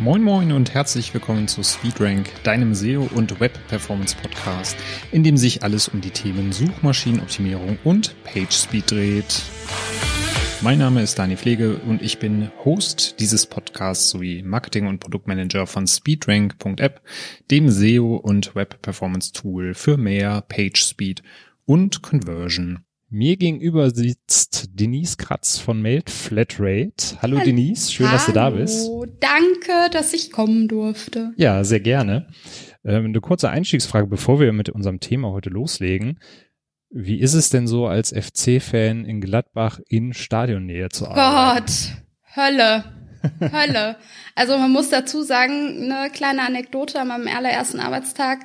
Moin Moin und herzlich willkommen zu SpeedRank, deinem SEO- und Web-Performance-Podcast, in dem sich alles um die Themen Suchmaschinenoptimierung und PageSpeed dreht. Mein Name ist Dani Pflege und ich bin Host dieses Podcasts sowie Marketing- und Produktmanager von SpeedRank.app, dem SEO- und Web-Performance-Tool für mehr PageSpeed und Conversion. Mir gegenüber sitzt Denise Kratz von MailFlatrate. Hallo Denise, schön, dass du da bist. Danke, dass ich kommen durfte. Ja, sehr gerne. Eine kurze Einstiegsfrage, bevor wir mit unserem Thema heute loslegen. Wie ist es denn so, als FC-Fan in Gladbach in Stadionnähe zu arbeiten? Gott, Hölle. Also man muss dazu sagen, eine kleine Anekdote an meinem allerersten Arbeitstag.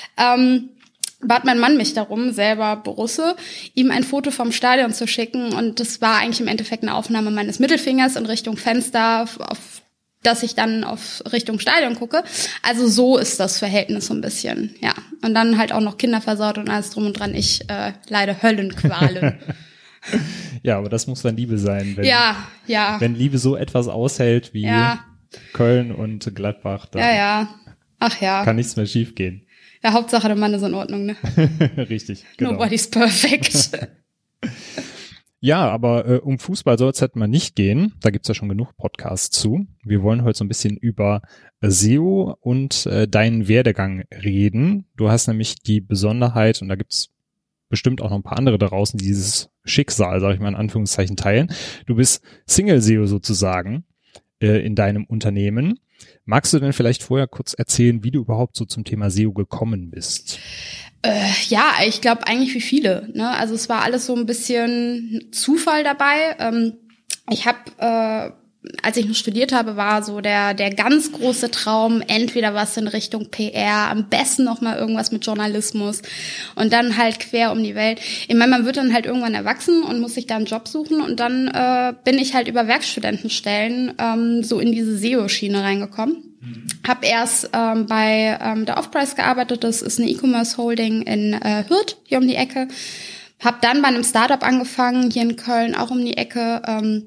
Bat mein Mann mich darum, selber Borusse, ihm ein Foto vom Stadion zu schicken. Und das war eigentlich im Endeffekt eine Aufnahme meines Mittelfingers in Richtung Fenster, auf das ich dann auf Richtung Stadion gucke. Also so ist das Verhältnis so ein bisschen, ja. Und dann halt auch noch Kinder versaut und alles drum und dran. Ich leide Höllenqualen. Ja, aber das muss dann Liebe sein. Wenn Liebe so etwas aushält wie Köln und Gladbach, dann Ach ja. kann nichts mehr schief gehen. Ja, Hauptsache der Mann ist in Ordnung, ne? Richtig, genau. Nobody's perfect. Ja, aber um Fußball soll es halt mal nicht gehen. Da gibt's ja schon genug Podcasts zu. Wir wollen heute so ein bisschen über SEO und deinen Werdegang reden. Du hast nämlich die Besonderheit, und da gibt's bestimmt auch noch ein paar andere da draußen, die dieses Schicksal, sage ich mal in Anführungszeichen, teilen. Du bist Single-SEO sozusagen in deinem Unternehmen. Magst du denn vielleicht vorher kurz erzählen, wie du überhaupt so zum Thema SEO gekommen bist? Ja, ich glaube eigentlich wie viele, ne? Also es war alles so ein bisschen Zufall dabei. Ich habe, als ich noch studiert habe, war so der ganz große Traum, entweder was in Richtung PR, am besten noch mal irgendwas mit Journalismus und dann halt quer um die Welt. Ich meine, man wird dann halt irgendwann erwachsen und muss sich da einen Job suchen und dann bin ich halt über Werkstudentenstellen so in diese SEO-Schiene reingekommen. Hab erst bei der Offprice gearbeitet, das ist eine E-Commerce-Holding in Hürth, hier um die Ecke. Hab dann bei einem Startup angefangen, hier in Köln, auch um die Ecke.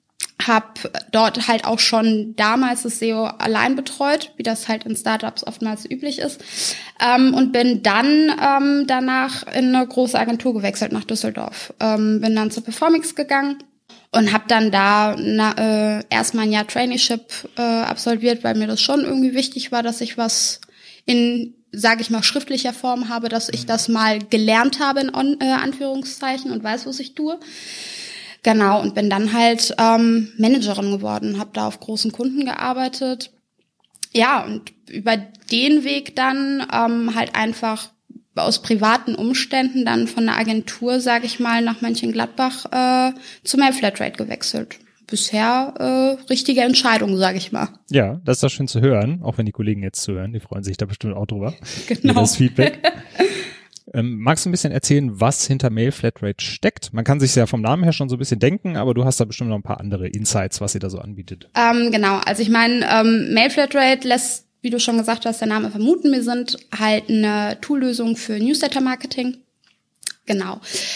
Hab dort halt auch schon damals das SEO allein betreut, wie das halt in Startups oftmals üblich ist. Und bin dann danach in eine große Agentur gewechselt nach Düsseldorf. Bin dann zur Performix gegangen. Und habe dann da erstmal ein Jahr Traineeship absolviert, weil mir das schon irgendwie wichtig war, dass ich was in, sage ich mal, schriftlicher Form habe, dass ich das mal gelernt habe in Anführungszeichen und weiß, was ich tue. Genau, und bin dann halt Managerin geworden, habe da auf großen Kunden gearbeitet. Ja, und über den Weg dann halt einfach aus privaten Umständen dann von der Agentur, sage ich mal, nach Mönchengladbach zu MailFlatrate gewechselt. Bisher richtige Entscheidung, sage ich mal. Ja, das ist doch schön zu hören, auch wenn die Kollegen jetzt zuhören, die freuen sich da bestimmt auch drüber. Genau. Über das Feedback. Magst du ein bisschen erzählen, was hinter MailFlatrate steckt? Man kann sich ja vom Namen her schon so ein bisschen denken, aber du hast da bestimmt noch ein paar andere Insights, was ihr da so anbietet. Genau, also ich meine, MailFlatrate lässt, wie du schon gesagt hast, der Name vermuten, wir sind halt eine Toollösung für Newsletter-Marketing. Genau.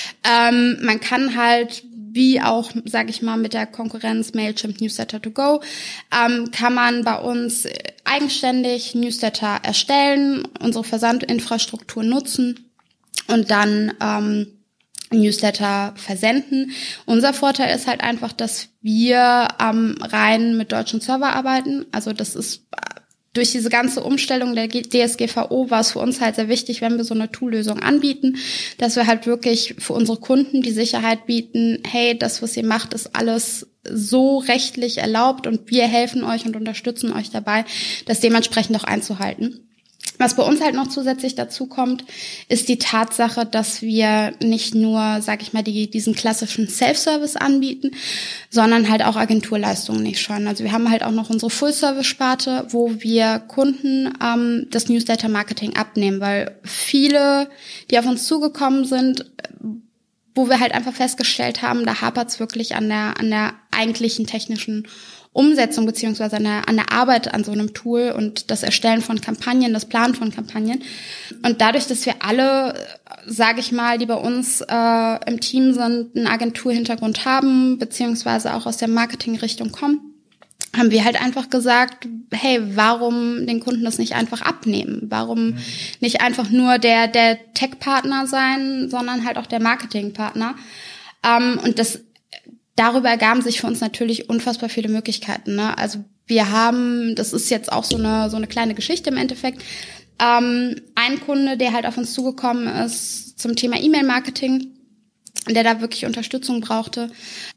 Man kann halt, wie auch, sage ich mal, mit der Konkurrenz Mailchimp Newsletter to go, kann man bei uns eigenständig Newsletter erstellen, unsere Versandinfrastruktur nutzen und dann Newsletter versenden. Unser Vorteil ist halt einfach, dass wir rein mit deutschen Server arbeiten. Also das ist durch diese ganze Umstellung der DSGVO war es für uns halt sehr wichtig, wenn wir so eine Toollösung anbieten, dass wir halt wirklich für unsere Kunden die Sicherheit bieten, hey, das, was ihr macht, ist alles so rechtlich erlaubt und wir helfen euch und unterstützen euch dabei, das dementsprechend auch einzuhalten. Was bei uns halt noch zusätzlich dazu kommt, ist die Tatsache, dass wir nicht nur, sag ich mal, diesen klassischen Self-Service anbieten, sondern halt auch Agenturleistungen nicht scheuen. Also wir haben halt auch noch unsere Full-Service-Sparte, wo wir Kunden das Newsletter-Marketing abnehmen, weil viele, die auf uns zugekommen sind, wo wir halt einfach festgestellt haben, da hapert's wirklich an der eigentlichen technischen Umsetzung beziehungsweise an der Arbeit an so einem Tool und das Erstellen von Kampagnen, das Planen von Kampagnen. Und dadurch, dass wir alle, sage ich mal, die bei uns im Team sind, einen Agenturhintergrund haben, beziehungsweise auch aus der Marketingrichtung kommen, haben wir halt einfach gesagt, hey, warum den Kunden das nicht einfach abnehmen? Warum nicht einfach nur der Tech-Partner sein, sondern halt auch der Marketing-Partner? Und darüber ergaben sich für uns natürlich unfassbar viele Möglichkeiten, ne? Also wir haben, das ist jetzt auch so eine kleine Geschichte im Endeffekt, ein Kunde, der halt auf uns zugekommen ist zum Thema E-Mail-Marketing, der da wirklich Unterstützung brauchte.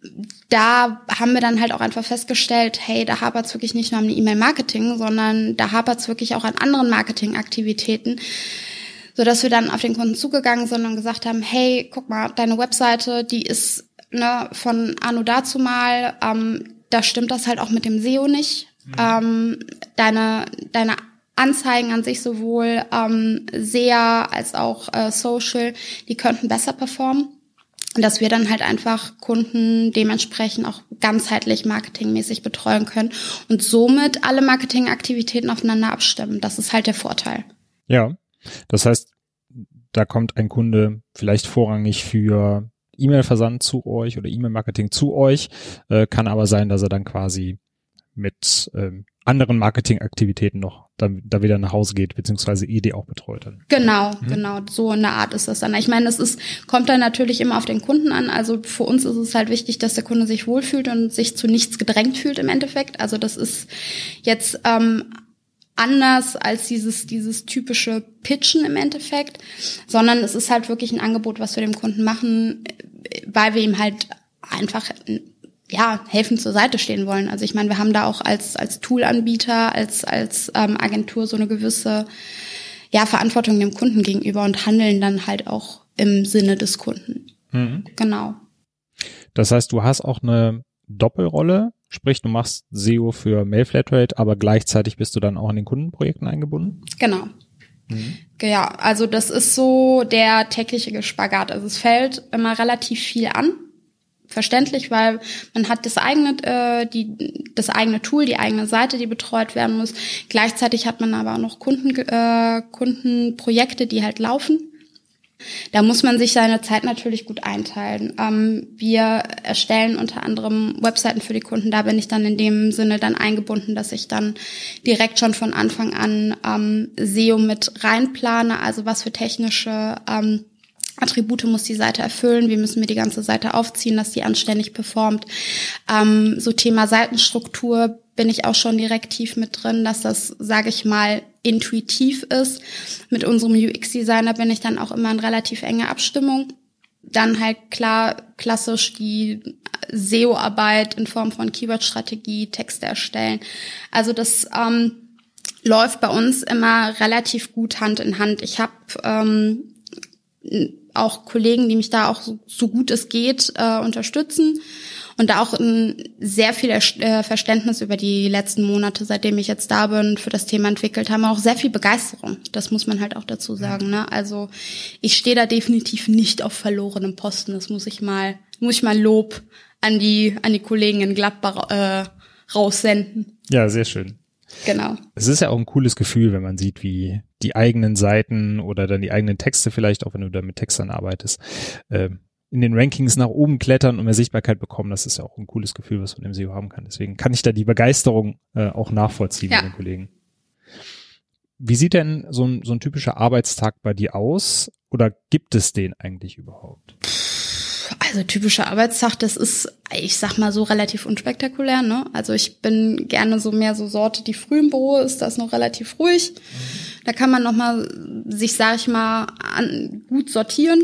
Da haben wir dann halt auch einfach festgestellt, hey, da hapert es wirklich nicht nur am E-Mail-Marketing, sondern da hapert es wirklich auch an anderen Marketingaktivitäten, sodass wir dann auf den Kunden zugegangen sind und gesagt haben, hey, guck mal, deine Webseite, die ist von anno dazu mal, da stimmt das halt auch mit dem SEO nicht. Deine Anzeigen an sich sowohl SEA als auch Social, die könnten besser performen. Und dass wir dann halt einfach Kunden dementsprechend auch ganzheitlich marketingmäßig betreuen können und somit alle Marketingaktivitäten aufeinander abstimmen. Das ist halt der Vorteil. Ja, das heißt, da kommt ein Kunde vielleicht vorrangig für E-Mail-Versand zu euch oder E-Mail-Marketing zu euch, kann aber sein, dass er dann quasi mit anderen Marketingaktivitäten noch da wieder nach Hause geht, beziehungsweise die auch betreut dann. Genau, so in der Art ist das dann. Ich meine, kommt dann natürlich immer auf den Kunden an. Also für uns ist es halt wichtig, dass der Kunde sich wohlfühlt und sich zu nichts gedrängt fühlt im Endeffekt. Also das ist jetzt anders als dieses typische Pitchen im Endeffekt, sondern es ist halt wirklich ein Angebot, was wir dem Kunden machen, weil wir ihm halt einfach helfen zur Seite stehen wollen. Also ich meine, wir haben da auch als Toolanbieter, als Agentur so eine gewisse Verantwortung dem Kunden gegenüber und handeln dann halt auch im Sinne des Kunden. Genau. Das heißt, du hast auch eine Doppelrolle, sprich du machst SEO für Mail-Flatrate, aber gleichzeitig bist du dann auch in den Kundenprojekten eingebunden? Genau. Ja, also das ist so der tägliche Spagat. Also es fällt immer relativ viel an. Verständlich, weil man hat das eigene Tool, die eigene Seite, die betreut werden muss. Gleichzeitig hat man aber auch noch Kundenprojekte, die halt laufen. Da muss man sich seine Zeit natürlich gut einteilen. Wir erstellen unter anderem Webseiten für die Kunden. Da bin ich dann in dem Sinne dann eingebunden, dass ich dann direkt schon von Anfang an SEO mit reinplane. Also was für technische Attribute muss die Seite erfüllen, wie müssen wir die ganze Seite aufziehen, dass die anständig performt. So Thema Seitenstruktur bin ich auch schon direkt tief mit drin, dass das, sage ich mal, intuitiv ist. Mit unserem UX-Designer bin ich dann auch immer in relativ enge Abstimmung. Dann halt klassisch die SEO-Arbeit in Form von Keyword-Strategie, Texte erstellen. Also das läuft bei uns immer relativ gut Hand in Hand. Ich habe auch Kollegen, die mich da auch so gut es geht unterstützen und da auch sehr viel Verständnis über die letzten Monate, seitdem ich jetzt da bin, für das Thema entwickelt haben, auch sehr viel Begeisterung. Das muss man halt auch dazu sagen, ne? Also ich stehe da definitiv nicht auf verlorenem Posten. Das muss ich mal Lob an die Kollegen in Gladbach raussenden. Ja, sehr schön. Genau. Es ist ja auch ein cooles Gefühl, wenn man sieht, wie die eigenen Seiten oder dann die eigenen Texte vielleicht, auch wenn du da mit Textern arbeitest, in den Rankings nach oben klettern und mehr Sichtbarkeit bekommen. Das ist ja auch ein cooles Gefühl, was man im SEO haben kann. Deswegen kann ich da die Begeisterung auch nachvollziehen bei den Kollegen. Wie sieht denn so ein typischer Arbeitstag bei dir aus? Oder gibt es den eigentlich überhaupt? Also typischer Arbeitstag, das ist, ich sag mal so, relativ unspektakulär, ne? Also ich bin gerne so mehr so Sorte, die früh im Büro ist, das noch relativ ruhig. Da kann man nochmal sich, sag ich mal, gut sortieren.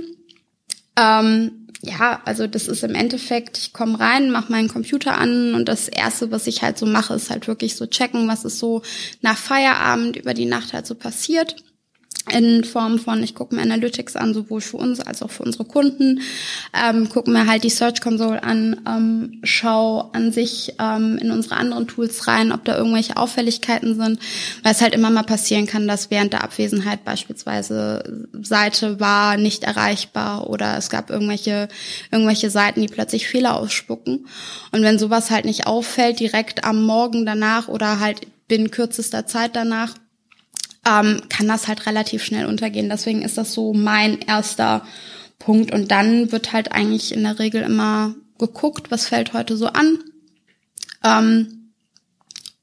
Also das ist im Endeffekt, ich komme rein, mache meinen Computer an und das Erste, was ich halt so mache, ist halt wirklich so checken, was ist so nach Feierabend über die Nacht halt so passiert. In Form von, ich gucke mir Analytics an, sowohl für uns als auch für unsere Kunden, gucke mir halt die Search Console an, schau an sich in unsere anderen Tools rein, ob da irgendwelche Auffälligkeiten sind, weil es halt immer mal passieren kann, dass während der Abwesenheit beispielsweise Seite war nicht erreichbar oder es gab irgendwelche Seiten, die plötzlich Fehler ausspucken. Und wenn sowas halt nicht auffällt, direkt am Morgen danach oder halt binnen kürzester Zeit danach, kann das halt relativ schnell untergehen. Deswegen ist das so mein erster Punkt. Und dann wird halt eigentlich in der Regel immer geguckt, was fällt heute so an.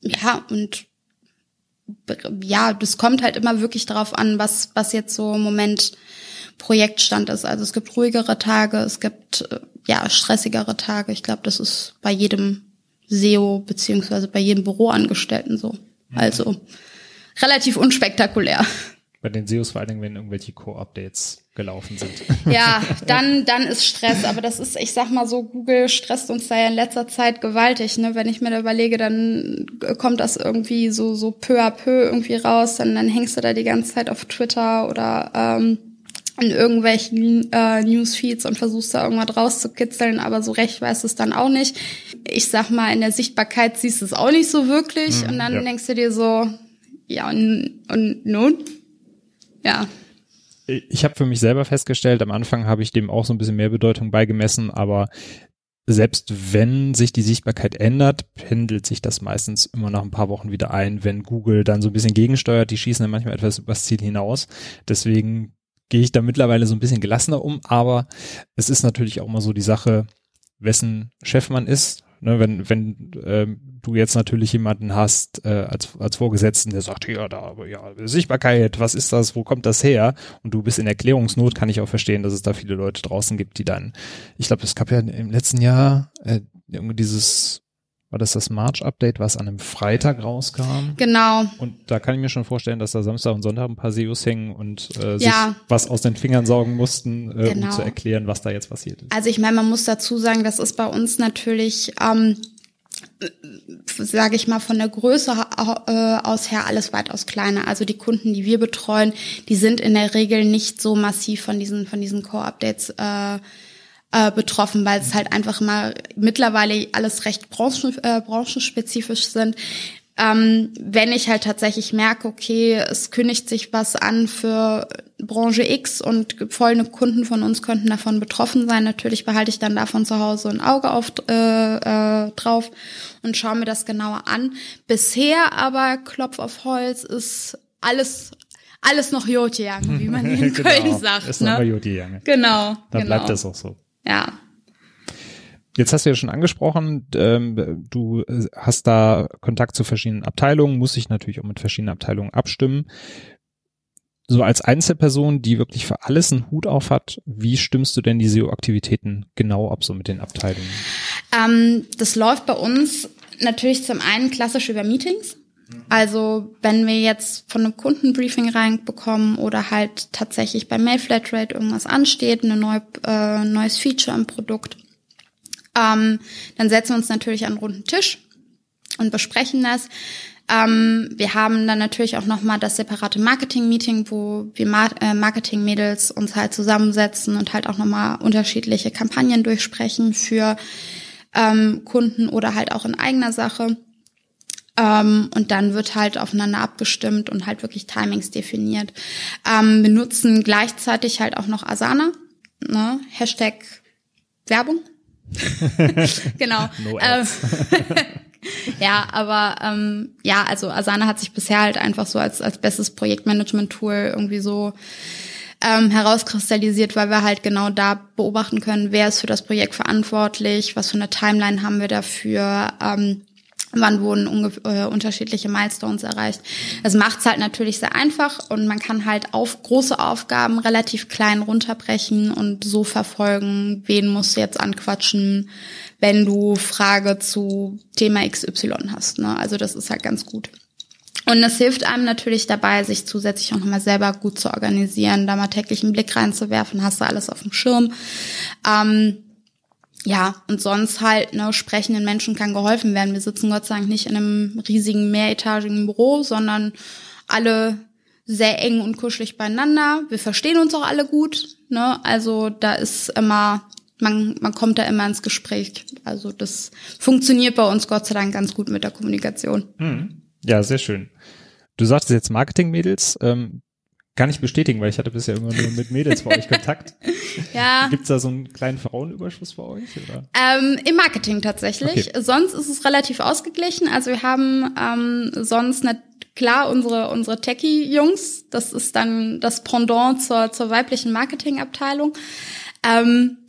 Ja, und ja, das kommt halt immer wirklich darauf an, was jetzt so im Moment Projektstand ist. Also es gibt ruhigere Tage, es gibt stressigere Tage. Ich glaube, das ist bei jedem SEO beziehungsweise bei jedem Büroangestellten so. Also relativ unspektakulär. Bei den SEOs vor allen Dingen, wenn irgendwelche Core-Updates gelaufen sind. Ja, dann ist Stress. Aber das ist, ich sag mal so, Google stresst uns da ja in letzter Zeit gewaltig. Ne? Wenn ich mir da überlege, dann kommt das irgendwie so peu à peu irgendwie raus. Dann hängst du da die ganze Zeit auf Twitter oder in irgendwelchen Newsfeeds und versuchst da irgendwas rauszukitzeln. Aber so recht weißt du es dann auch nicht. Ich sag mal, in der Sichtbarkeit siehst du es auch nicht so wirklich. Und dann denkst du dir so, ja, und nun? Ja. Ich habe für mich selber festgestellt, am Anfang habe ich dem auch so ein bisschen mehr Bedeutung beigemessen, aber selbst wenn sich die Sichtbarkeit ändert, pendelt sich das meistens immer nach ein paar Wochen wieder ein, wenn Google dann so ein bisschen gegensteuert. Die schießen dann manchmal etwas übers Ziel hinaus. Deswegen gehe ich da mittlerweile so ein bisschen gelassener um, aber es ist natürlich auch mal so die Sache, wessen Chef man ist. Ne, wenn du jetzt natürlich jemanden hast als Vorgesetzten, der sagt, ja, Sichtbarkeit, was ist das, wo kommt das her? Und du bist in Erklärungsnot, kann ich auch verstehen, dass es da viele Leute draußen gibt, die dann, ich glaube, es gab ja im letzten Jahr irgendwie war das March-Update, was an einem Freitag rauskam? Genau. Und da kann ich mir schon vorstellen, dass da Samstag und Sonntag ein paar SEOs hängen und sich was aus den Fingern saugen mussten, um zu erklären, was da jetzt passiert ist. Also ich meine, man muss dazu sagen, das ist bei uns natürlich, sage ich mal, von der Größe aus her alles weitaus kleiner. Also die Kunden, die wir betreuen, die sind in der Regel nicht so massiv von diesen Core-Updates betroffen, weil es halt einfach immer mittlerweile alles recht branchenspezifisch sind. Wenn ich halt tatsächlich merke, okay, es kündigt sich was an für Branche X und folgende Kunden von uns könnten davon betroffen sein, natürlich behalte ich dann davon zu Hause ein Auge drauf und schaue mir das genauer an. Bisher aber, Klopf auf Holz, ist alles noch Jotjejange, wie man in Köln sagt. Ist noch mal Jotjejange. Genau. Dann bleibt das auch so. Ja. Jetzt hast du ja schon angesprochen, du hast da Kontakt zu verschiedenen Abteilungen, musst dich natürlich auch mit verschiedenen Abteilungen abstimmen. So als Einzelperson, die wirklich für alles einen Hut auf hat, wie stimmst du denn die SEO-Aktivitäten genau ab, so mit den Abteilungen? Das läuft bei uns natürlich zum einen klassisch über Meetings. Also wenn wir jetzt von einem Kundenbriefing reinbekommen oder halt tatsächlich bei Mail-Flatrate irgendwas ansteht, neues Feature im Produkt, dann setzen wir uns natürlich an einen runden Tisch und besprechen das. Wir haben dann natürlich auch nochmal das separate Marketing-Meeting, wo wir Marketing-Mädels uns halt zusammensetzen und halt auch nochmal unterschiedliche Kampagnen durchsprechen für Kunden oder halt auch in eigener Sache. Und dann wird halt aufeinander abgestimmt und halt wirklich Timings definiert. Wir nutzen gleichzeitig halt auch noch Asana, ne? Hashtag Werbung. Genau. No ads. Ja, aber also Asana hat sich bisher halt einfach so als bestes Projektmanagement-Tool irgendwie so herauskristallisiert, weil wir halt genau da beobachten können, wer ist für das Projekt verantwortlich, was für eine Timeline haben wir dafür, wann wurden unterschiedliche Milestones erreicht. Das macht's halt natürlich sehr einfach und man kann halt auf große Aufgaben relativ klein runterbrechen und so verfolgen, wen musst du jetzt anquatschen, wenn du Frage zu Thema XY hast. Ne? Also das ist halt ganz gut. Und das hilft einem natürlich dabei, sich zusätzlich auch nochmal selber gut zu organisieren, da mal täglich einen Blick reinzuwerfen, hast du alles auf dem Schirm. Ja, und sonst halt, ne, sprechenden Menschen kann geholfen werden. Wir sitzen Gott sei Dank nicht in einem riesigen, mehretagigen Büro, sondern alle sehr eng und kuschelig beieinander. Wir verstehen uns auch alle gut, ne, also da ist immer, man kommt da immer ins Gespräch. Also das funktioniert bei uns Gott sei Dank ganz gut mit der Kommunikation. Ja, sehr schön. Du sagtest jetzt Marketing-Mädels, kann ich bestätigen, weil ich hatte bisher immer nur mit Mädels bei euch Kontakt. Ja. Gibt's da so einen kleinen Frauenüberschuss bei euch? Oder? Im Marketing tatsächlich. Okay. Sonst ist es relativ ausgeglichen. Also wir haben sonst klar unsere Techie-Jungs. Das ist dann das Pendant zur weiblichen Marketingabteilung.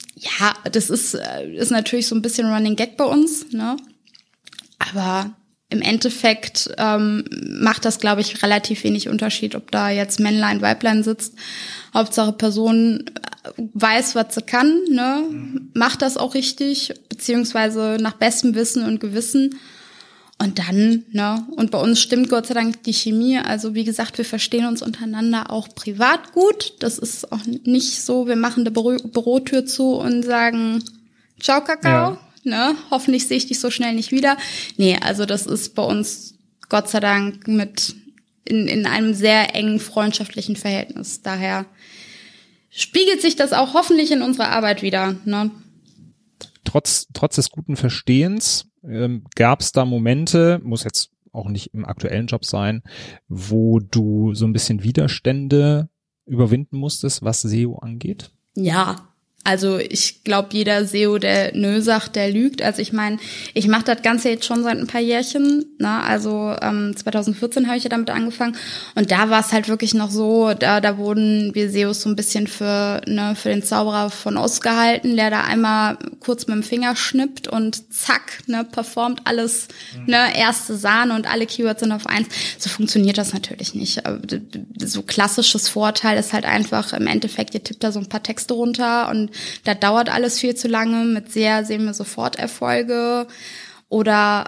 Das ist natürlich so ein bisschen Running Gag bei uns, ne? Aber im Endeffekt macht das, glaube ich, relativ wenig Unterschied, ob da jetzt Männlein, Weiblein sitzt. Hauptsache Person weiß, was sie kann, ne? Macht das auch richtig, beziehungsweise nach bestem Wissen und Gewissen. Und dann, ne? Und bei uns stimmt Gott sei Dank die Chemie. Also wie gesagt, wir verstehen uns untereinander auch privat gut. Das ist auch nicht so, wir machen die Bürotür zu und sagen, ciao Kakao, ne? Hoffentlich sehe ich dich so schnell nicht wieder. Nee, also das ist bei uns Gott sei Dank in einem sehr engen freundschaftlichen Verhältnis. Daher spiegelt sich das auch hoffentlich in unserer Arbeit wieder, ne? Trotz des guten Verstehens gab es da Momente, muss jetzt auch nicht im aktuellen Job sein, wo du so ein bisschen Widerstände überwinden musstest, was SEO angeht? Ja. Also ich glaube, jeder SEO, der nö sagt, der lügt. Also ich meine, ich mache das Ganze jetzt schon seit ein paar Jährchen. Ne? Also 2014 habe ich ja damit angefangen. Und da war es halt wirklich noch so, da wurden wir SEOs so ein bisschen für den Zauberer von Oz gehalten, der da einmal kurz mit dem Finger schnippt und zack, ne, performt alles, ne, erste Sahne und alle Keywords sind auf 1. So funktioniert das natürlich nicht. So klassisches Vorteil ist halt einfach, im Endeffekt, ihr tippt da so ein paar Texte runter und da dauert alles viel zu lange, sehen wir sofort Erfolge oder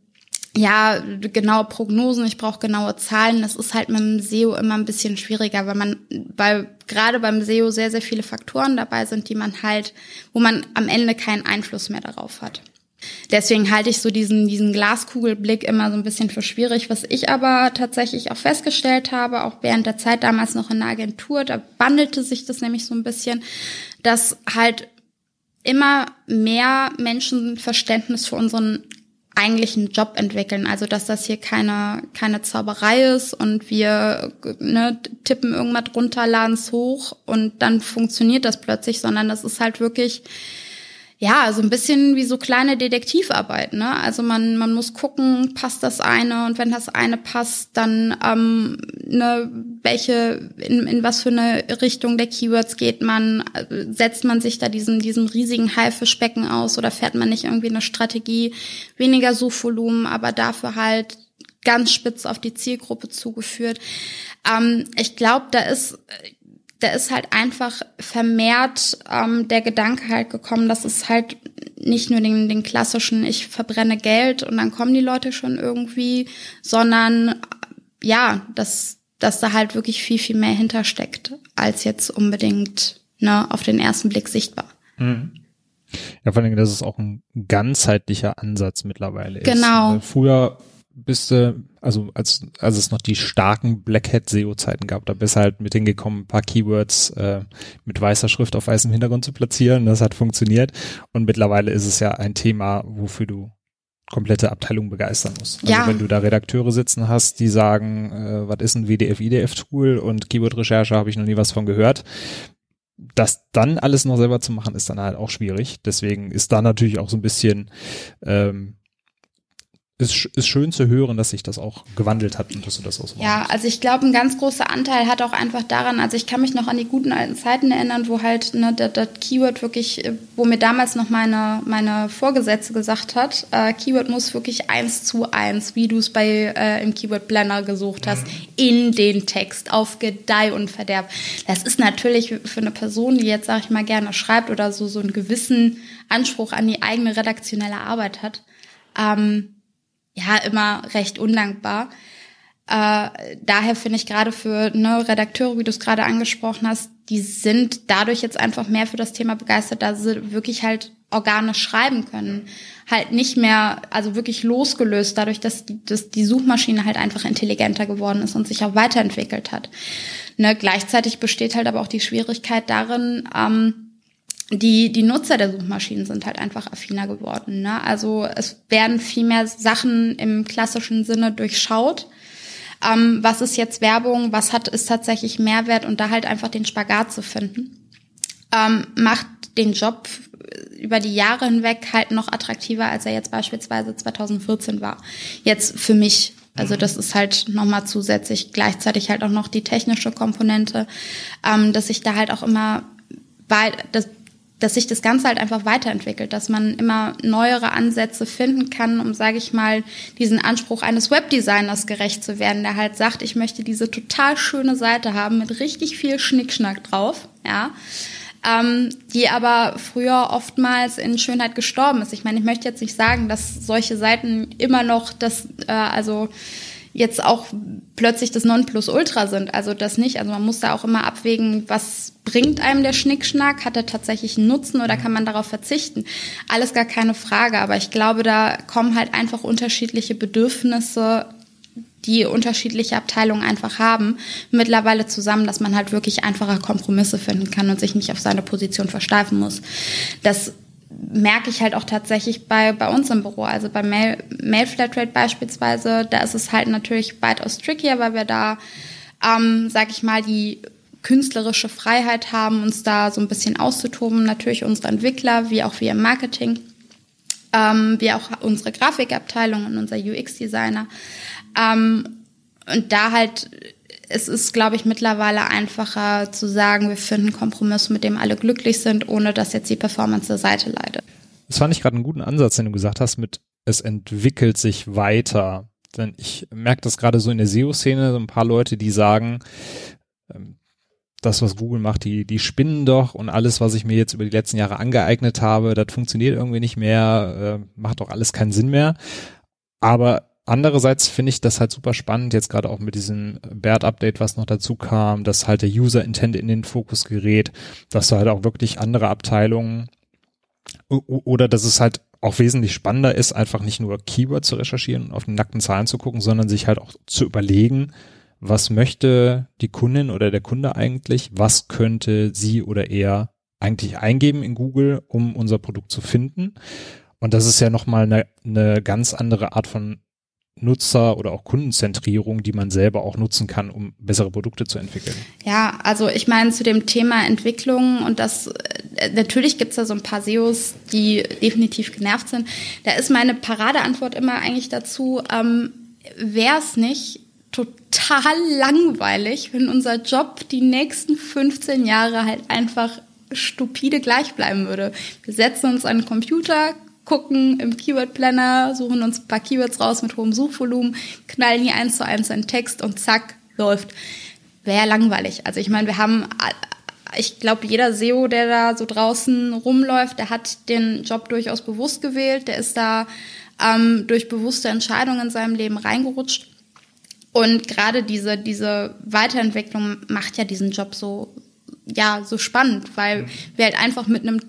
genaue Prognosen, ich brauche genaue Zahlen. Das ist halt mit dem SEO immer ein bisschen schwieriger, weil gerade beim SEO sehr, sehr viele Faktoren dabei sind, wo man am Ende keinen Einfluss mehr darauf hat. Deswegen halte ich so diesen Glaskugelblick immer so ein bisschen für schwierig. Was ich aber tatsächlich auch festgestellt habe, auch während der Zeit damals noch in der Agentur, da wandelte sich das nämlich so ein bisschen, dass halt immer mehr Menschen Verständnis für unseren eigentlichen Job entwickeln. Also dass das hier keine Zauberei ist und wir tippen irgendwas drunter, laden es hoch und dann funktioniert das plötzlich, sondern das ist halt wirklich so ein bisschen wie so kleine Detektivarbeit, ne? Also man muss gucken, passt das eine und wenn das eine passt, dann in was für eine Richtung der Keywords geht man, setzt man sich da diesem riesigen Haifischbecken aus oder fährt man nicht irgendwie eine Strategie, weniger Suchvolumen, aber dafür halt ganz spitz auf die Zielgruppe zugeführt. Ich glaube, da ist halt einfach vermehrt der Gedanke halt gekommen, dass es halt nicht nur den klassischen, ich verbrenne Geld und dann kommen die Leute schon irgendwie, sondern dass da halt wirklich viel, viel mehr hintersteckt, als jetzt unbedingt auf den ersten Blick sichtbar. Mhm. Ja, vor allem, dass es auch ein ganzheitlicher Ansatz mittlerweile ist. Genau. Früher bist du, also als es noch die starken Black Hat SEO-Zeiten gab, da bist du halt mit hingekommen, ein paar Keywords mit weißer Schrift auf weißem Hintergrund zu platzieren. Das hat funktioniert. Und mittlerweile ist es ja ein Thema, wofür du komplette Abteilung begeistern musst. Also wenn du da Redakteure sitzen hast, die sagen, was ist ein WDF-IDF-Tool und Keyword-Recherche, habe ich noch nie was von gehört. Das dann alles noch selber zu machen, ist dann halt auch schwierig. Deswegen ist da natürlich auch so ein bisschen ist schön zu hören, dass sich das auch gewandelt hat und dass du das auch so machst. Ja, also ich glaube, ein ganz großer Anteil hat auch einfach daran, also ich kann mich noch an die guten alten Zeiten erinnern, wo halt das Keyword wirklich, wo mir damals noch meine Vorgesetzte gesagt hat, Keyword muss wirklich 1:1, wie du es im Keyword Planner gesucht hast, in den Text, auf Gedeih und Verderb. Das ist natürlich für eine Person, die jetzt, sag ich mal, gerne schreibt oder so einen gewissen Anspruch an die eigene redaktionelle Arbeit hat, immer recht undankbar. Daher finde ich gerade für Redakteure, wie du es gerade angesprochen hast, die sind dadurch jetzt einfach mehr für das Thema begeistert, dass sie wirklich halt organisch schreiben können. Halt nicht mehr, also wirklich losgelöst, dadurch, dass die Suchmaschine halt einfach intelligenter geworden ist und sich auch weiterentwickelt hat. Gleichzeitig besteht halt aber auch die Schwierigkeit darin, die Nutzer der Suchmaschinen sind halt einfach affiner geworden, ne? Also es werden viel mehr Sachen im klassischen Sinne durchschaut. Was ist jetzt Werbung? Was ist tatsächlich Mehrwert? Und da halt einfach den Spagat zu finden, macht den Job über die Jahre hinweg halt noch attraktiver, als er jetzt beispielsweise 2014 war. Jetzt für mich. Also das ist halt nochmal zusätzlich gleichzeitig halt auch noch die technische Komponente, dass ich da halt auch immer dass sich das Ganze halt einfach weiterentwickelt, dass man immer neuere Ansätze finden kann, um, sage ich mal, diesen Anspruch eines Webdesigners gerecht zu werden, der halt sagt, ich möchte diese total schöne Seite haben mit richtig viel Schnickschnack drauf, ja, die aber früher oftmals in Schönheit gestorben ist. Ich meine, ich möchte jetzt nicht sagen, dass solche Seiten immer noch jetzt auch plötzlich das Nonplusultra sind, also das nicht. Also man muss da auch immer abwägen, was bringt einem der Schnickschnack, hat er tatsächlich einen Nutzen oder kann man darauf verzichten? Alles gar keine Frage, aber ich glaube, da kommen halt einfach unterschiedliche Bedürfnisse, die unterschiedliche Abteilungen einfach haben, mittlerweile zusammen, dass man halt wirklich einfacher Kompromisse finden kann und sich nicht auf seine Position versteifen muss. Das merke ich halt auch tatsächlich bei uns im Büro. Also bei Mail Flatrate beispielsweise, da ist es halt natürlich weitaus trickier, weil wir da, sag ich mal, die künstlerische Freiheit haben, uns da so ein bisschen auszutoben. Natürlich unsere Entwickler, wie auch wir im Marketing, wie auch unsere Grafikabteilung und unser UX-Designer. Und da halt, es ist, glaube ich, mittlerweile einfacher zu sagen, wir finden einen Kompromiss, mit dem alle glücklich sind, ohne dass jetzt die Performance der Seite leidet. Das fand ich gerade einen guten Ansatz, den du gesagt hast, mit es entwickelt sich weiter. Denn ich merke das gerade so in der SEO-Szene, so ein paar Leute, die sagen, das, was Google macht, die spinnen doch und alles, was ich mir jetzt über die letzten Jahre angeeignet habe, das funktioniert irgendwie nicht mehr, macht doch alles keinen Sinn mehr. Aber andererseits finde ich das halt super spannend, jetzt gerade auch mit diesem BERT-Update, was noch dazu kam, dass halt der User-Intent in den Fokus gerät, dass du halt auch wirklich andere Abteilungen oder dass es halt auch wesentlich spannender ist, einfach nicht nur Keyword zu recherchieren und auf die nackten Zahlen zu gucken, sondern sich halt auch zu überlegen, was möchte die Kundin oder der Kunde eigentlich, was könnte sie oder er eigentlich eingeben in Google, um unser Produkt zu finden. Und das ist ja nochmal eine ganz andere Art von Nutzer- oder auch Kundenzentrierung, die man selber auch nutzen kann, um bessere Produkte zu entwickeln. Ja, also ich meine zu dem Thema Entwicklung und das, natürlich gibt's da so ein paar SEOs, die definitiv genervt sind. Da ist meine Paradeantwort immer eigentlich dazu, wäre es nicht total langweilig, wenn unser Job die nächsten 15 Jahre halt einfach stupide gleich bleiben würde. Wir setzen uns an den Computer, gucken im Keyword-Planner, suchen uns ein paar Keywords raus mit hohem Suchvolumen, knallen die 1:1 in Text und zack, läuft. Wäre langweilig. Also ich meine, ich glaube, jeder SEO, der da so draußen rumläuft, der hat den Job durchaus bewusst gewählt, der ist da durch bewusste Entscheidungen in seinem Leben reingerutscht. Und gerade diese Weiterentwicklung macht ja diesen Job so spannend, weil wir halt einfach mit einem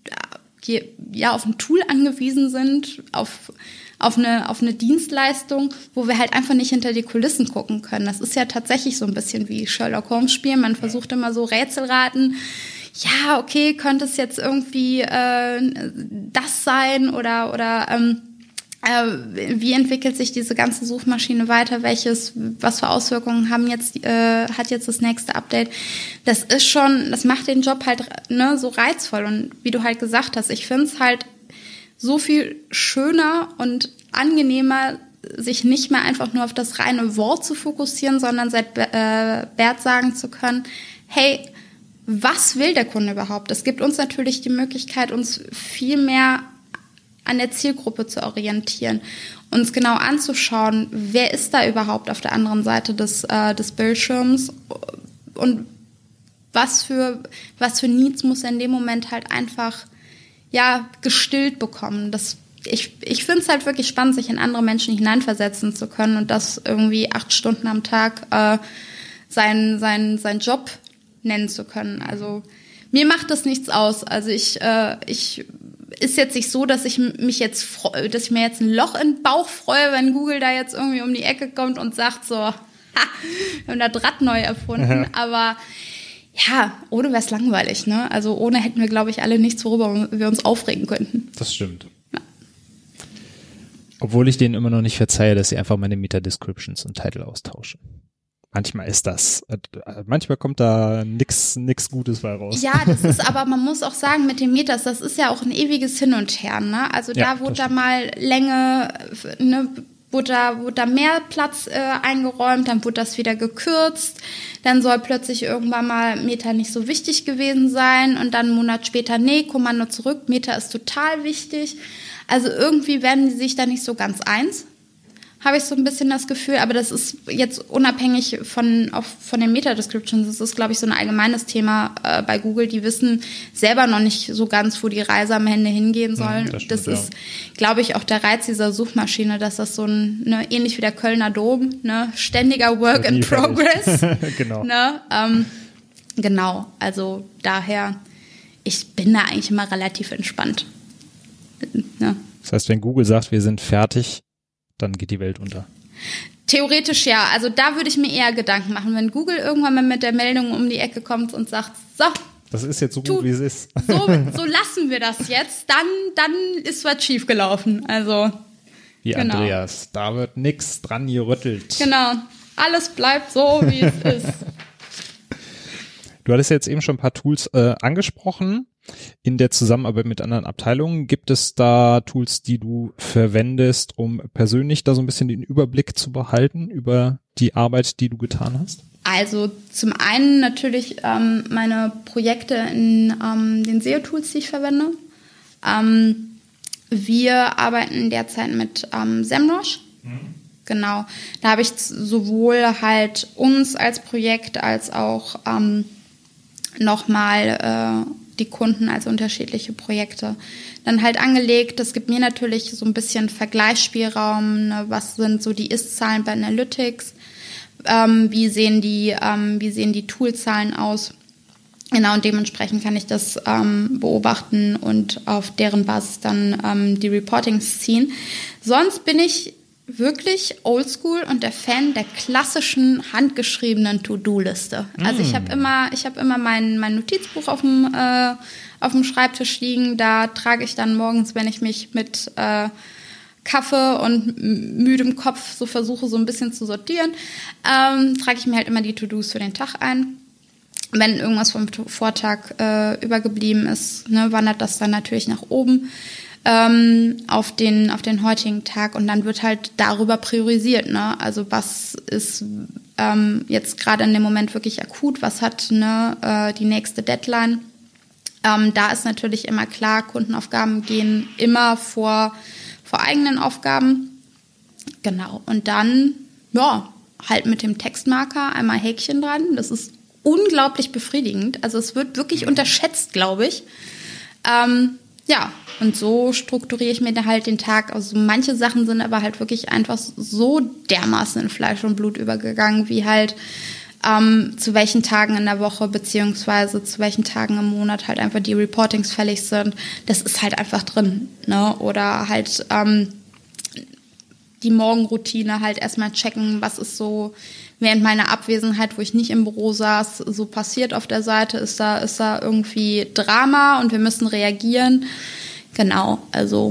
auf ein Tool angewiesen sind, auf eine Dienstleistung, wo wir halt einfach nicht hinter die Kulissen gucken können. Das ist ja tatsächlich so ein bisschen wie Sherlock Holmes Spiel. Man versucht immer so Rätselraten. Ja, okay, könnte es jetzt irgendwie das sein oder wie entwickelt sich diese ganze Suchmaschine weiter? Was für Auswirkungen hat jetzt das nächste Update? Das macht den Job halt so reizvoll. Und wie du halt gesagt hast, ich finde es halt so viel schöner und angenehmer, sich nicht mehr einfach nur auf das reine Wort zu fokussieren, sondern seit BERT sagen zu können, hey, was will der Kunde überhaupt? Das gibt uns natürlich die Möglichkeit, uns viel mehr an der Zielgruppe zu orientieren, uns genau anzuschauen, wer ist da überhaupt auf der anderen Seite des Bildschirms und was für Needs muss er in dem Moment halt einfach gestillt bekommen. Ich finde es halt wirklich spannend, sich in andere Menschen hineinversetzen zu können und das irgendwie 8 Stunden am Tag seinen Job nennen zu können. Also mir macht das nichts aus. Also ich ist jetzt nicht so, dass ich mir jetzt ein Loch in den Bauch freue, wenn Google da jetzt irgendwie um die Ecke kommt und sagt so, wir haben das Rad neu erfunden. Aber ja, ohne wäre es langweilig, ne? Also ohne hätten wir, glaube ich, alle nichts, worüber wir uns aufregen könnten. Das stimmt. Ja. Obwohl ich denen immer noch nicht verzeihe, dass sie einfach meine Meta-Descriptions und Titel austauschen. Manchmal kommt da nix Gutes bei raus. Ja, das ist aber, man muss auch sagen, mit den Metas, das ist ja auch ein ewiges Hin und Her, ne? Also da wurde da mal Länge, wurde da mehr Platz eingeräumt, dann wurde das wieder gekürzt, dann soll plötzlich irgendwann mal Meta nicht so wichtig gewesen sein und dann einen Monat später, nee, Kommando zurück, Meta ist total wichtig. Also irgendwie werden die sich da nicht so ganz eins, habe ich so ein bisschen das Gefühl, aber das ist jetzt unabhängig von den Meta-Descriptions, das ist, glaube ich, so ein allgemeines Thema bei Google, die wissen selber noch nicht so ganz, wo die Reise am Ende hingehen soll. Das ist, glaube ich, auch der Reiz dieser Suchmaschine, dass das so ähnlich wie der Kölner Dom, ständiger Work in Progress. Genau. Genau, also daher, ich bin da eigentlich immer relativ entspannt. Das heißt, wenn Google sagt, wir sind fertig, dann geht die Welt unter. Theoretisch ja. Also da würde ich mir eher Gedanken machen, wenn Google irgendwann mal mit der Meldung um die Ecke kommt und sagt, so. Das ist jetzt so gut, wie es ist. So lassen wir das jetzt. Dann ist was schiefgelaufen. Also. Wie genau. Andreas. Da wird nichts dran gerüttelt. Genau. Alles bleibt so, wie es ist. Du hattest jetzt eben schon ein paar Tools angesprochen. In der Zusammenarbeit mit anderen Abteilungen, gibt es da Tools, die du verwendest, um persönlich da so ein bisschen den Überblick zu behalten über die Arbeit, die du getan hast? Also zum einen natürlich meine Projekte in den SEO-Tools, die ich verwende. Wir arbeiten derzeit mit SEMrush. Genau, da habe ich sowohl halt uns als Projekt als auch nochmal die Kunden als unterschiedliche Projekte dann halt angelegt. Das gibt mir natürlich so ein bisschen Vergleichsspielraum. Ne? Was sind so die Ist-Zahlen bei Analytics? Wie sehen die Toolzahlen aus? Genau, und dementsprechend kann ich das beobachten und auf deren Basis dann die Reportings ziehen. Sonst bin ich wirklich oldschool und der Fan der klassischen handgeschriebenen To-Do-Liste. Also ich habe immer mein Notizbuch auf dem Schreibtisch liegen. Da trage ich dann morgens, wenn ich mich mit Kaffee und müdem Kopf so versuche, so ein bisschen zu sortieren, trage ich mir halt immer die To-Dos für den Tag ein. Wenn irgendwas vom Vortag übergeblieben ist, wandert das dann natürlich nach oben. Auf den heutigen Tag und dann wird halt darüber priorisiert, ne? Also was ist jetzt gerade in dem Moment wirklich akut, was hat die nächste Deadline? Da ist natürlich immer klar, Kundenaufgaben gehen immer vor eigenen Aufgaben. Genau, und dann, halt mit dem Textmarker einmal Häkchen dran. Das ist unglaublich befriedigend. Also es wird wirklich unterschätzt, glaube ich. Und so strukturiere ich mir da halt den Tag. Also manche Sachen sind aber halt wirklich einfach so dermaßen in Fleisch und Blut übergegangen, wie halt zu welchen Tagen in der Woche beziehungsweise zu welchen Tagen im Monat halt einfach die Reportings fällig sind. Das ist halt einfach drin, ne? Oder halt die Morgenroutine halt erstmal checken, was ist so während meiner Abwesenheit, wo ich nicht im Büro saß, so passiert auf der Seite. Ist da irgendwie Drama und wir müssen reagieren? Genau, also.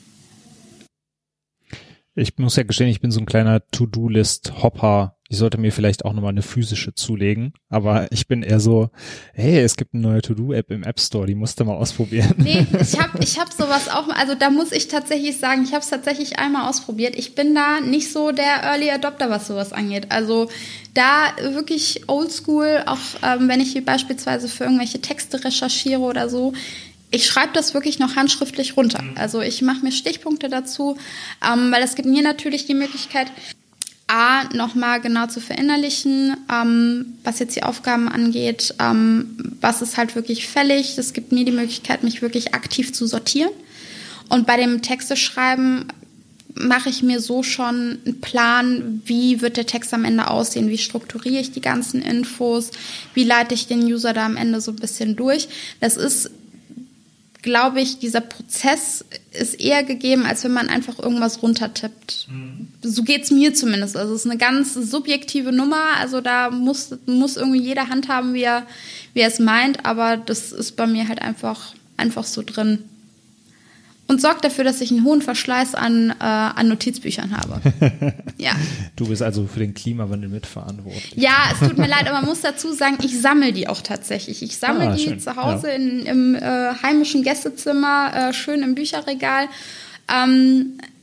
Ich muss ja gestehen, ich bin so ein kleiner To-Do-List-Hopper. Ich sollte mir vielleicht auch nochmal eine physische zulegen. Aber ich bin eher so, hey, es gibt eine neue To-Do-App im App Store, die musst du mal ausprobieren. Nee, ich hab sowas auch, also da muss ich tatsächlich sagen, ich habe es tatsächlich einmal ausprobiert. Ich bin da nicht so der Early Adopter, was sowas angeht. Also da wirklich oldschool, auch wenn ich hier beispielsweise für irgendwelche Texte recherchiere oder so, ich schreibe das wirklich noch handschriftlich runter. Also ich mache mir Stichpunkte dazu, weil es gibt mir natürlich die Möglichkeit, nochmal genau zu verinnerlichen, was jetzt die Aufgaben angeht, was ist halt wirklich fällig. Es gibt mir die Möglichkeit, mich wirklich aktiv zu sortieren. Und bei dem Texteschreiben mache ich mir so schon einen Plan, wie wird der Text am Ende aussehen, wie strukturiere ich die ganzen Infos, wie leite ich den User da am Ende so ein bisschen durch. Das ist, glaube ich, dieser Prozess ist eher gegeben, als wenn man einfach irgendwas runtertippt. So geht's mir zumindest. Also es ist eine ganz subjektive Nummer. Also da muss irgendwie jeder handhaben, wie er es meint. Aber das ist bei mir halt einfach so drin. Und sorgt dafür, dass ich einen hohen Verschleiß an Notizbüchern habe. Ja. Du bist also für den Klimawandel mitverantwortlich. Ja, es tut mir leid, aber man muss dazu sagen, ich sammle die auch tatsächlich. Ich sammle die schön. Zu Hause Ja. im heimischen Gästezimmer, schön im Bücherregal.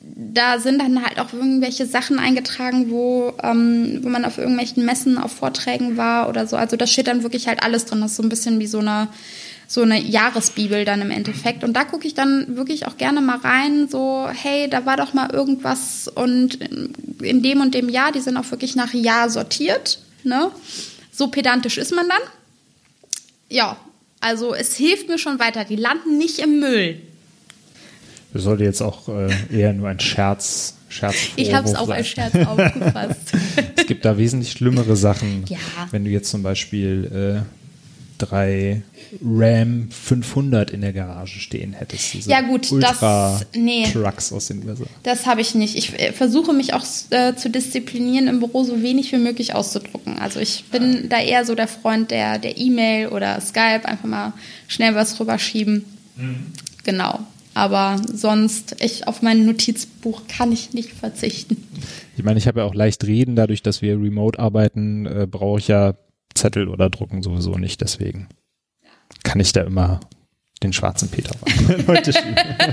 da sind dann halt auch irgendwelche Sachen eingetragen, wo man auf irgendwelchen Messen, auf Vorträgen war oder so. Also da steht dann wirklich halt alles drin. Das ist so ein bisschen wie so eine Jahresbibel dann im Endeffekt. Und da gucke ich dann wirklich auch gerne mal rein, so, hey, da war doch mal irgendwas und in dem und dem Jahr, die sind auch wirklich nach Jahr sortiert, ne? So pedantisch ist man dann. Ja, also es hilft mir schon weiter. Die landen nicht im Müll. Das sollte jetzt auch eher nur ein Scherz Ich habe es auch als Scherz aufgefasst. Es gibt da wesentlich schlimmere Sachen. Ja. Wenn du jetzt zum Beispiel 3 Ram 500 in der Garage stehen hättest. Diese ja gut, Ultra-Trucks aus den USA. Das habe ich nicht. Ich versuche mich auch zu disziplinieren, im Büro so wenig wie möglich auszudrucken. Also ich bin da eher so der Freund der E-Mail oder Skype, einfach mal schnell was rüberschieben. Genau. Aber sonst, auf mein Notizbuch kann ich nicht verzichten. Ich meine, ich habe ja auch leicht reden, dadurch, dass wir remote arbeiten, brauche ich ja Zettel oder drucken sowieso nicht, deswegen kann ich da immer den schwarzen Peter auf Leute schieben.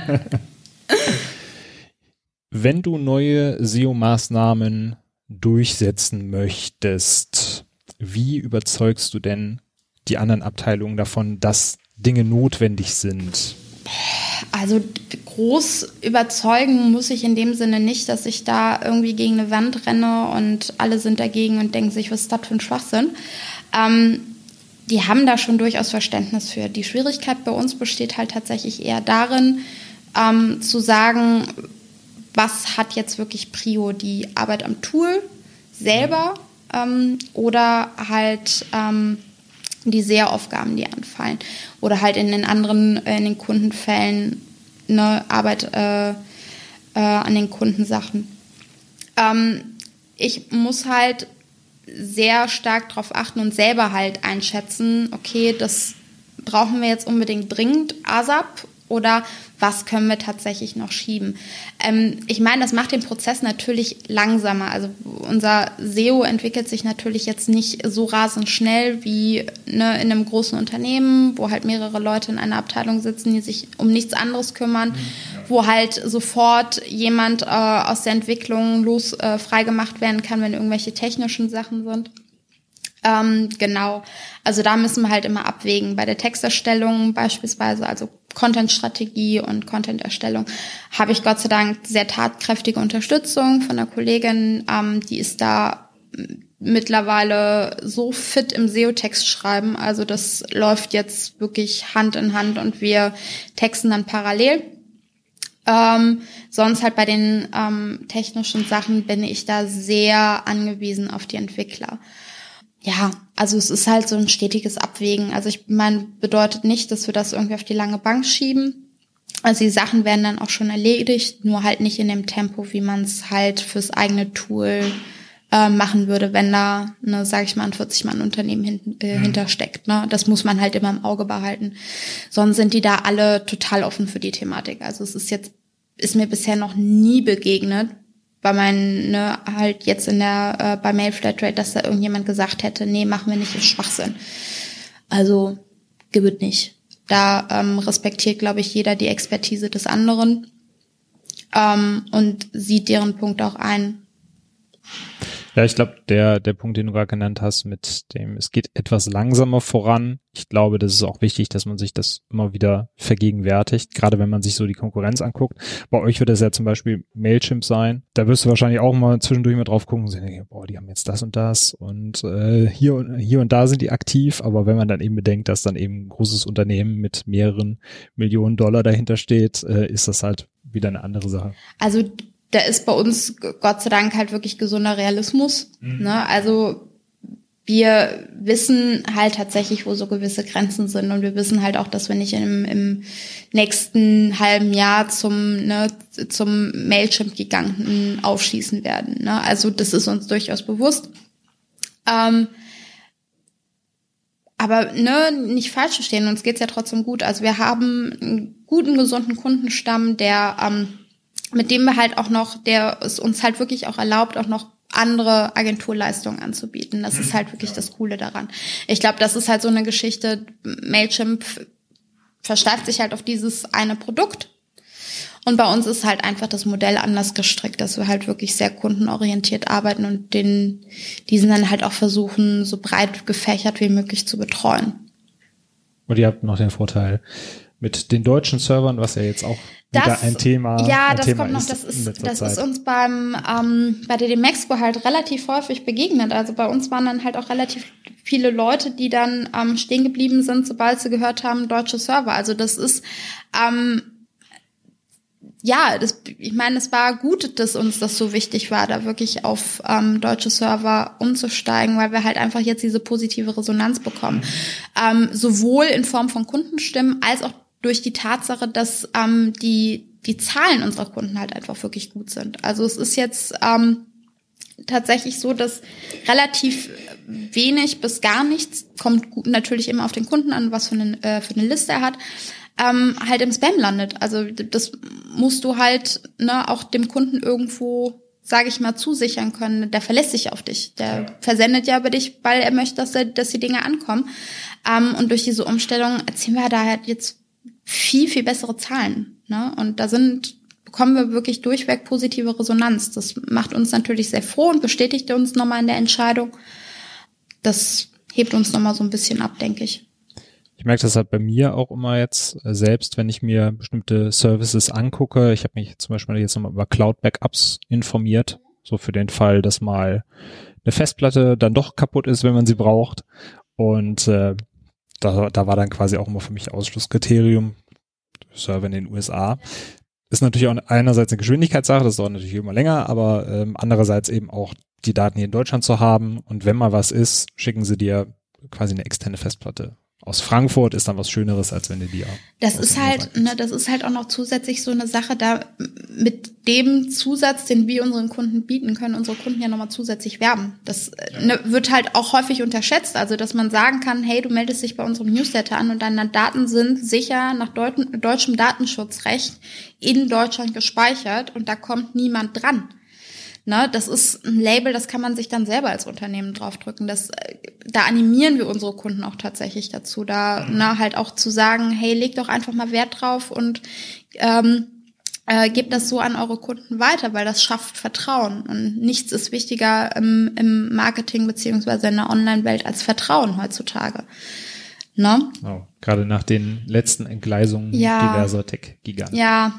Wenn du neue SEO-Maßnahmen durchsetzen möchtest, wie überzeugst du denn die anderen Abteilungen davon, dass Dinge notwendig sind? Also groß überzeugen muss ich in dem Sinne nicht, dass ich da irgendwie gegen eine Wand renne und alle sind dagegen und denken sich, was ist das für ein Schwachsinn? Die haben da schon durchaus Verständnis für. Die Schwierigkeit bei uns besteht halt tatsächlich eher darin, zu sagen, was hat jetzt wirklich Prio, die Arbeit am Tool selber oder halt die SEO-Aufgaben, die anfallen. Oder halt in den Kundenfällen eine Arbeit an den Kundensachen. Ich muss halt sehr stark darauf achten und selber halt einschätzen, okay, das brauchen wir jetzt unbedingt dringend, ASAP, oder was können wir tatsächlich noch schieben? Ich meine, das macht den Prozess natürlich langsamer. Also unser SEO entwickelt sich natürlich jetzt nicht so rasend schnell wie in einem großen Unternehmen, wo halt mehrere Leute in einer Abteilung sitzen, die sich um nichts anderes kümmern, wo halt sofort jemand aus der Entwicklung freigemacht werden kann, wenn irgendwelche technischen Sachen sind. Genau, also da müssen wir halt immer abwägen. Bei der Texterstellung beispielsweise, also Content-Strategie und Content-Erstellung, habe ich Gott sei Dank sehr tatkräftige Unterstützung von einer Kollegin, die ist da mittlerweile so fit im SEO-Text schreiben, also das läuft jetzt wirklich Hand in Hand und wir texten dann parallel. Sonst halt bei den technischen Sachen bin ich da sehr angewiesen auf die Entwickler. Ja, also es ist halt so ein stetiges Abwägen. Also ich meine, bedeutet nicht, dass wir das irgendwie auf die lange Bank schieben. Also die Sachen werden dann auch schon erledigt, nur halt nicht in dem Tempo, wie man es halt fürs eigene Tool machen würde, wenn da, sage ich mal, ein 40-Mann-Unternehmen hintersteckt. Ne? Das muss man halt immer im Auge behalten. Sonst sind die da alle total offen für die Thematik. Also es ist mir bisher noch nie begegnet, bei meinen, halt jetzt bei Mail Flatrate, dass da irgendjemand gesagt hätte, nee, machen wir nicht, ist Schwachsinn. Also, gibt nicht. Da respektiert, glaube ich, jeder die Expertise des anderen und sieht deren Punkt auch ein. Ja, ich glaube, der Punkt, den du gerade genannt hast, mit dem, es geht etwas langsamer voran. Ich glaube, das ist auch wichtig, dass man sich das immer wieder vergegenwärtigt, gerade wenn man sich so die Konkurrenz anguckt. Bei euch wird es ja zum Beispiel Mailchimp sein. Da wirst du wahrscheinlich auch mal zwischendurch mal drauf gucken und sagen, boah, die haben jetzt das und das und hier und da sind die aktiv. Aber wenn man dann eben bedenkt, dass dann eben ein großes Unternehmen mit mehreren Millionen $, dahinter steht, ist das halt wieder eine andere Sache. Also da ist bei uns Gott sei Dank halt wirklich gesunder Realismus. Ne? Also wir wissen halt tatsächlich, wo so gewisse Grenzen sind und wir wissen halt auch, dass wir nicht im nächsten halben Jahr zum Mailchimp-Giganten aufschließen werden. Ne? Also das ist uns durchaus bewusst. Aber nicht falsch verstehen, uns geht's ja trotzdem gut. Also wir haben einen guten, gesunden Kundenstamm, mit dem wir halt auch noch, der es uns halt wirklich auch erlaubt, auch noch andere Agenturleistungen anzubieten. Das ist halt wirklich das Coole daran. Ich glaube, das ist halt so eine Geschichte, Mailchimp versteift sich halt auf dieses eine Produkt Und bei uns ist halt einfach das Modell anders gestrickt, dass wir halt wirklich sehr kundenorientiert arbeiten und diesen dann halt auch versuchen, so breit gefächert wie möglich zu betreuen. Und ihr habt noch den Vorteil mit den deutschen Servern, was ja jetzt auch wieder ein Thema ist. Ja, das kommt noch, das ist uns bei der Demexco halt relativ häufig begegnet. Also bei uns waren dann halt auch relativ viele Leute, die dann stehen geblieben sind, sobald sie gehört haben, deutsche Server. Also das ist ich meine, es war gut, dass uns das so wichtig war, da wirklich auf deutsche Server umzusteigen, weil wir halt einfach jetzt diese positive Resonanz bekommen. Sowohl in Form von Kundenstimmen als auch durch die Tatsache, dass die Zahlen unserer Kunden halt einfach wirklich gut sind. Also es ist jetzt tatsächlich so, dass relativ wenig bis gar nichts, kommt natürlich immer auf den Kunden an, was für eine Liste er hat, halt im Spam landet. Also das musst du halt auch dem Kunden irgendwo, sage ich mal, zusichern können. Der verlässt sich auf dich. Der versendet ja über dich, weil er möchte, dass die Dinge ankommen. Und durch diese Umstellung erzielen wir da halt jetzt viel, viel bessere Zahlen. Ne? Und bekommen wir wirklich durchweg positive Resonanz. Das macht uns natürlich sehr froh und bestätigt uns nochmal in der Entscheidung. Das hebt uns nochmal so ein bisschen ab, denke ich. Ich merke das halt bei mir auch immer jetzt, selbst wenn ich mir bestimmte Services angucke. Ich habe mich zum Beispiel jetzt nochmal über Cloud-Backups informiert, so für den Fall, dass mal eine Festplatte dann doch kaputt ist, wenn man sie braucht. Und da war dann quasi auch immer für mich Ausschlusskriterium, Server in den USA. Ist natürlich auch einerseits eine Geschwindigkeitssache, das dauert natürlich immer länger, aber andererseits eben auch die Daten hier in Deutschland zu haben. Und wenn mal was ist, schicken sie dir quasi eine externe Festplatte. Aus Frankfurt ist dann was Schöneres, als wenn du die das ist halt auch noch zusätzlich so eine Sache, da mit dem Zusatz, den wir unseren Kunden bieten, können unsere Kunden ja nochmal zusätzlich werben. Das wird halt auch häufig unterschätzt, also dass man sagen kann, hey, du meldest dich bei unserem Newsletter an und deine Daten sind sicher nach deutschem Datenschutzrecht in Deutschland gespeichert und da kommt niemand dran. Ne, das ist ein Label, das kann man sich dann selber als Unternehmen draufdrücken. Da animieren wir unsere Kunden auch tatsächlich dazu, halt auch zu sagen, hey, legt doch einfach mal Wert drauf und gebt das so an eure Kunden weiter, weil das schafft Vertrauen. Und nichts ist wichtiger im Marketing beziehungsweise in der Online-Welt als Vertrauen heutzutage. Ne? Oh, gerade nach den letzten Entgleisungen diverser Tech-Giganten. Ja,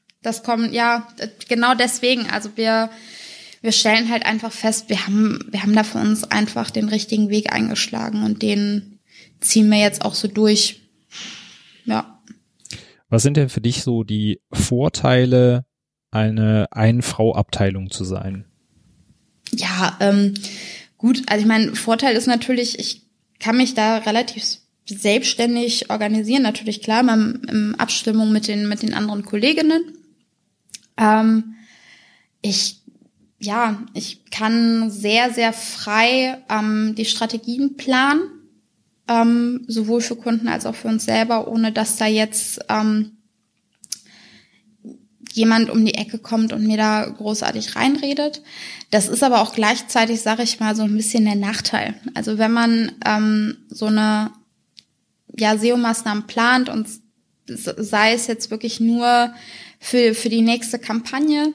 genau deswegen. Also wir stellen halt einfach fest, wir haben da für uns einfach den richtigen Weg eingeschlagen und den ziehen wir jetzt auch so durch. Ja. Was sind denn für dich so die Vorteile, eine Ein-Frau-Abteilung zu sein? Ja, gut, also ich meine, Vorteil ist natürlich, ich kann mich da relativ selbstständig organisieren, natürlich klar, in Abstimmung mit den anderen Kolleginnen. Ich kann sehr, sehr frei die Strategien planen, sowohl für Kunden als auch für uns selber, ohne dass da jetzt jemand um die Ecke kommt und mir da großartig reinredet. Das ist aber auch gleichzeitig, sage ich mal, so ein bisschen der Nachteil. Also wenn man so eine SEO-Maßnahmen plant und sei es jetzt wirklich nur für die nächste Kampagne,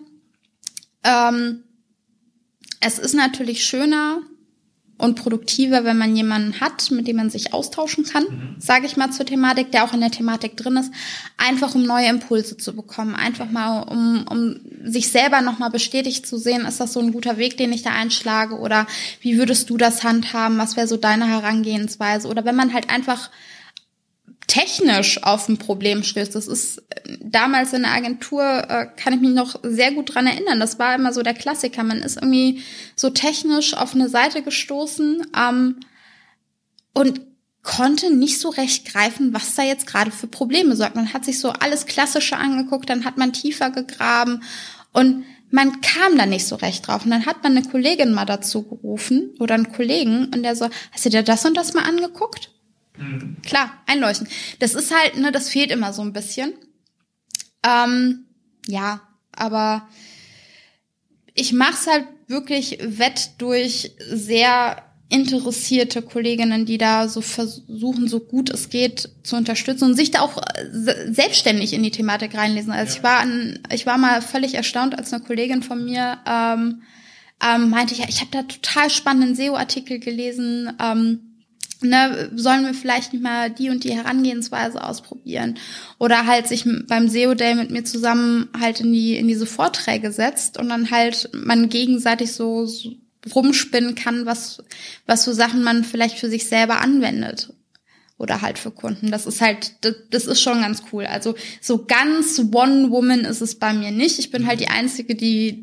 es ist natürlich schöner und produktiver, wenn man jemanden hat, mit dem man sich austauschen kann, sage ich mal zur Thematik, der auch in der Thematik drin ist, einfach um neue Impulse zu bekommen, einfach mal um sich selber nochmal bestätigt zu sehen, ist das so ein guter Weg, den ich da einschlage oder wie würdest du das handhaben, was wäre so deine Herangehensweise oder wenn man halt einfach technisch auf ein Problem stößt. Das ist damals in der Agentur, kann ich mich noch sehr gut dran erinnern. Das war immer so der Klassiker. Man ist irgendwie so technisch auf eine Seite gestoßen und konnte nicht so recht greifen, was da jetzt gerade für Probleme sorgt. Man hat sich so alles Klassische angeguckt, dann hat man tiefer gegraben und man kam da nicht so recht drauf. Und dann hat man eine Kollegin mal dazu gerufen oder einen Kollegen und der so, hast du dir das und das mal angeguckt? Klar, einleuchten. Das ist halt, das fehlt immer so ein bisschen. Aber ich mach's halt wirklich wett durch sehr interessierte Kolleginnen, die da so versuchen, so gut es geht, zu unterstützen und sich da auch selbstständig in die Thematik reinlesen. Also ich war mal völlig erstaunt, als eine Kollegin von mir meinte, ja, ich habe da total spannenden SEO-Artikel gelesen, sollen wir vielleicht nicht mal die und die Herangehensweise ausprobieren oder halt sich beim SEO Day mit mir zusammen halt in diese Vorträge setzt und dann halt man gegenseitig so rumspinnen kann, was für Sachen man vielleicht für sich selber anwendet oder halt für Kunden. Das ist schon ganz cool. Also so ganz One-Woman ist es bei mir nicht. Ich bin halt die Einzige, die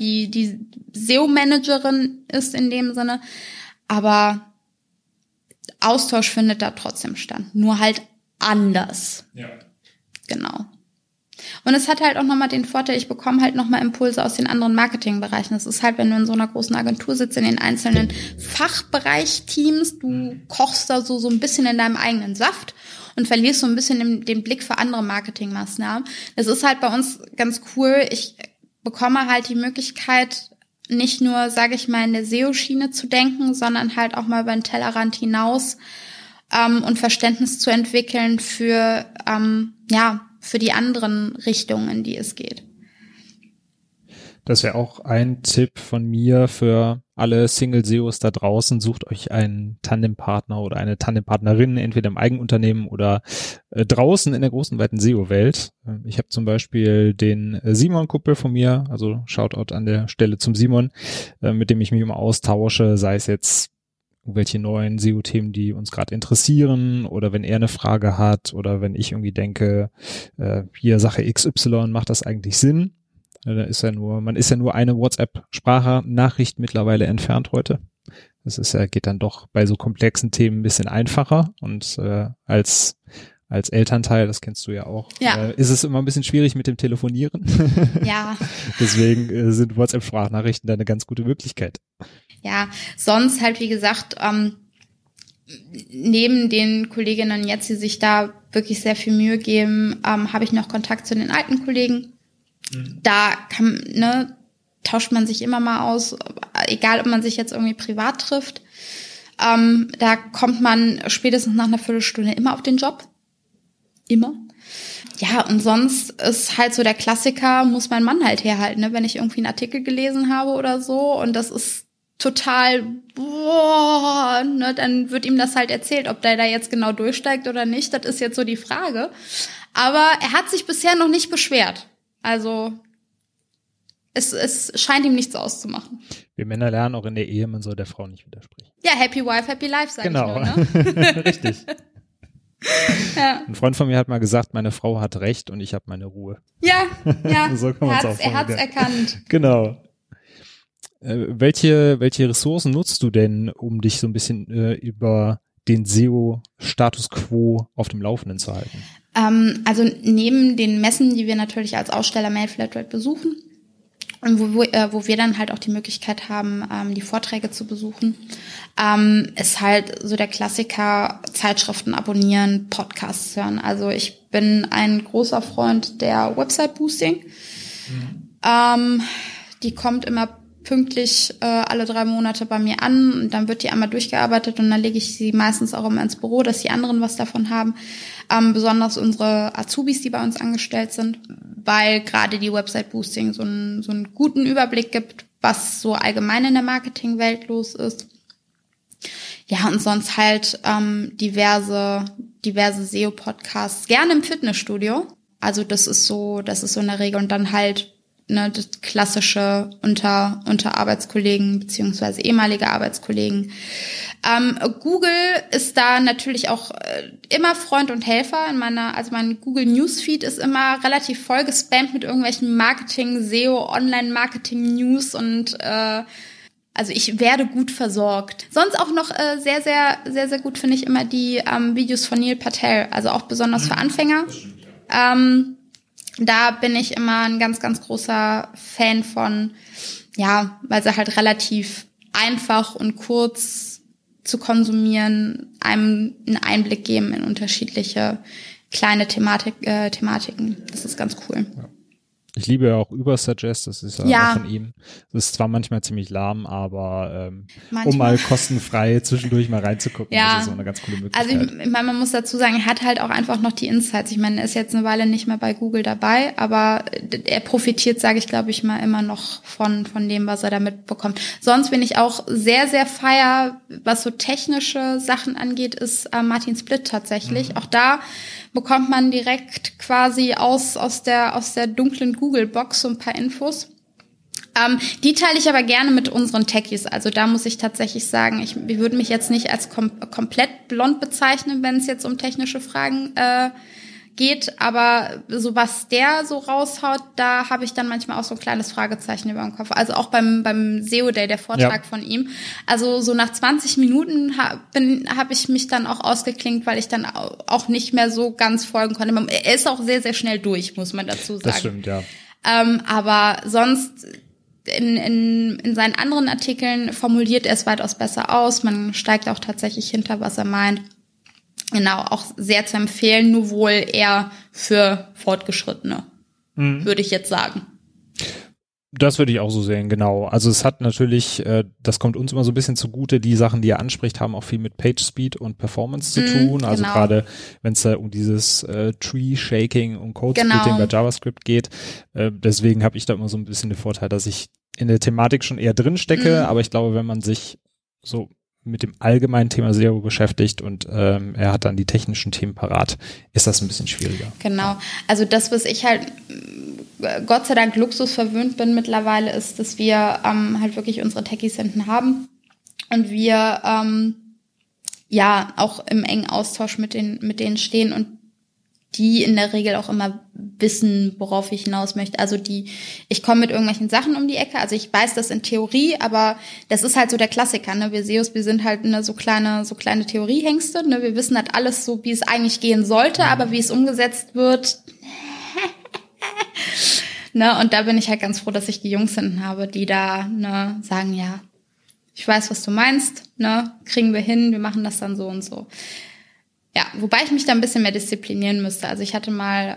SEO-Managerin ist in dem Sinne. Aber Austausch findet da trotzdem statt. Nur halt anders. Ja. Genau. Und es hat halt auch nochmal den Vorteil, ich bekomme halt nochmal Impulse aus den anderen Marketingbereichen. Das ist halt, wenn du in so einer großen Agentur sitzt, in den einzelnen Fachbereich-Teams, du kochst da so ein bisschen in deinem eigenen Saft und verlierst so ein bisschen den Blick für andere Marketingmaßnahmen. Das ist halt bei uns ganz cool. Ich bekomme halt die Möglichkeit, nicht nur, sage ich mal, in der SEO-Schiene zu denken, sondern halt auch mal über den Tellerrand hinaus und Verständnis zu entwickeln für die anderen Richtungen, in die es geht. Das wäre auch ein Tipp von mir für alle Single-SEOs da draußen. Sucht euch einen Tandempartner oder eine Tandempartnerin, entweder im Eigenunternehmen oder draußen in der großen, weiten SEO-Welt. Ich habe zum Beispiel den Simon Kuppel von mir, also Shoutout an der Stelle zum Simon, mit dem ich mich immer austausche, sei es jetzt irgendwelche neuen SEO-Themen, die uns gerade interessieren oder wenn er eine Frage hat oder wenn ich irgendwie denke, hier Sache XY, macht das eigentlich Sinn? Man ist ja nur eine WhatsApp-Sprachnachricht mittlerweile entfernt heute. Das geht dann doch bei so komplexen Themen ein bisschen einfacher und als Elternteil, das kennst du ja auch, ist es immer ein bisschen schwierig mit dem Telefonieren. Ja. Deswegen sind WhatsApp-Sprachnachrichten da eine ganz gute Möglichkeit. Ja, sonst halt, wie gesagt, neben den Kolleginnen jetzt, die sich da wirklich sehr viel Mühe geben, habe ich noch Kontakt zu den alten Kollegen. Da tauscht man sich immer mal aus, egal ob man sich jetzt irgendwie privat trifft. Da kommt man spätestens nach einer Viertelstunde immer auf den Job. Immer. Ja, und sonst ist halt so der Klassiker, muss mein Mann halt herhalten, ne? Wenn ich irgendwie einen Artikel gelesen habe oder so und das ist total, dann wird ihm das halt erzählt, ob der da jetzt genau durchsteigt oder nicht, das ist jetzt so die Frage. Aber er hat sich bisher noch nicht beschwert. Also es scheint ihm nichts auszumachen. Wir Männer lernen auch in der Ehe, man soll der Frau nicht widersprechen. Ja, happy wife, happy life, sag genau. Ich nur, ne? Richtig. Ja. Ein Freund von mir hat mal gesagt, meine Frau hat recht und ich habe meine Ruhe. Ja, so kann man's auch er hat's erkannt. Genau. Welche Ressourcen nutzt du denn, um dich so ein bisschen über den SEO-Status quo auf dem Laufenden zu halten? Also neben den Messen, die wir natürlich als Aussteller Mailflatrate besuchen und wo wir dann halt auch die Möglichkeit haben, die Vorträge zu besuchen, ist halt so der Klassiker Zeitschriften abonnieren, Podcasts hören. Also ich bin ein großer Freund der Website-Boosting. Die kommt immer pünktlich alle 3 Monate bei mir an und dann wird die einmal durchgearbeitet und dann lege ich sie meistens auch immer ins Büro, dass die anderen was davon haben. Besonders unsere Azubis, die bei uns angestellt sind, weil gerade die Website Boosting so einen guten Überblick gibt, was so allgemein in der Marketingwelt los ist. Ja, und sonst halt diverse SEO-Podcasts, gerne im Fitnessstudio. Also das ist so in der Regel und dann halt das klassische unter Arbeitskollegen beziehungsweise ehemalige Arbeitskollegen. Google ist da natürlich auch immer Freund und Helfer. Mein Google Newsfeed ist immer relativ voll gespammt mit irgendwelchen Marketing, SEO, Online-Marketing News und also ich werde gut versorgt. Sonst auch noch sehr, sehr, sehr, sehr gut finde ich immer die Videos von Neil Patel, also auch besonders für Anfänger. Da bin ich immer ein ganz, ganz großer Fan von, ja, weil sie halt relativ einfach und kurz zu konsumieren, einem einen Einblick geben in unterschiedliche kleine Thematiken. Das ist ganz cool. Ich liebe ja auch Übersuggest, das ist ja auch von ihm. Das ist zwar manchmal ziemlich lahm, aber um mal kostenfrei zwischendurch mal reinzugucken, das ist so eine ganz coole Möglichkeit. Also ich meine, man muss dazu sagen, er hat halt auch einfach noch die Insights. Ich meine, er ist jetzt eine Weile nicht mehr bei Google dabei, aber er profitiert, sage ich, glaube ich mal, immer noch von dem, was er da mitbekommt. Sonst bin ich auch sehr, sehr feier, was so technische Sachen angeht, ist Martin Splitt tatsächlich. Auch da bekommt man direkt quasi aus der dunklen Google-Box so ein paar Infos. Die teile ich aber gerne mit unseren Techies. Also da muss ich tatsächlich sagen, ich würde mich jetzt nicht als komplett blond bezeichnen, wenn es jetzt um technische Fragen geht. Aber so was der so raushaut, da habe ich dann manchmal auch so ein kleines Fragezeichen über dem Kopf. Also auch beim SEO Day, der Vortrag von ihm. Also so nach 20 Minuten habe ich mich dann auch ausgeklinkt, weil ich dann auch nicht mehr so ganz folgen konnte. Er ist auch sehr, sehr schnell durch, muss man dazu sagen. Das stimmt, ja. Aber sonst in seinen anderen Artikeln formuliert er es weitaus besser aus. Man steigt auch tatsächlich hinter, was er meint. Genau, auch sehr zu empfehlen, nur wohl eher für Fortgeschrittene, würde ich jetzt sagen. Das würde ich auch so sehen, genau. Also es hat natürlich, das kommt uns immer so ein bisschen zugute, die Sachen, die er anspricht, haben auch viel mit PageSpeed und Performance zu tun. Also gerade, wenn es da um dieses Tree-Shaking und Code-Splitting bei JavaScript geht. Deswegen habe ich da immer so ein bisschen den Vorteil, dass ich in der Thematik schon eher drin stecke. Aber ich glaube, wenn man sich so mit dem allgemeinen Thema SEO beschäftigt und er hat dann die technischen Themen parat, ist das ein bisschen schwieriger. Genau. Also das, was ich halt Gott sei Dank Luxus verwöhnt bin mittlerweile, ist, dass wir halt wirklich unsere Techies hinten haben und wir auch im engen Austausch mit denen stehen und die in der Regel auch immer wissen, worauf ich hinaus möchte. Also ich komme mit irgendwelchen Sachen um die Ecke, also ich weiß das in Theorie, aber das ist halt so der Klassiker, ne? Wir SEOs, wir sind halt so kleine Theoriehengste, ne? Wir wissen halt alles so, wie es eigentlich gehen sollte, aber wie es umgesetzt wird, ne? Und da bin ich halt ganz froh, dass ich die Jungs hinten habe, die da sagen, ja, ich weiß, was du meinst, ne? Kriegen wir hin, wir machen das dann so und so. Ja, wobei ich mich da ein bisschen mehr disziplinieren müsste. Also ich hatte mal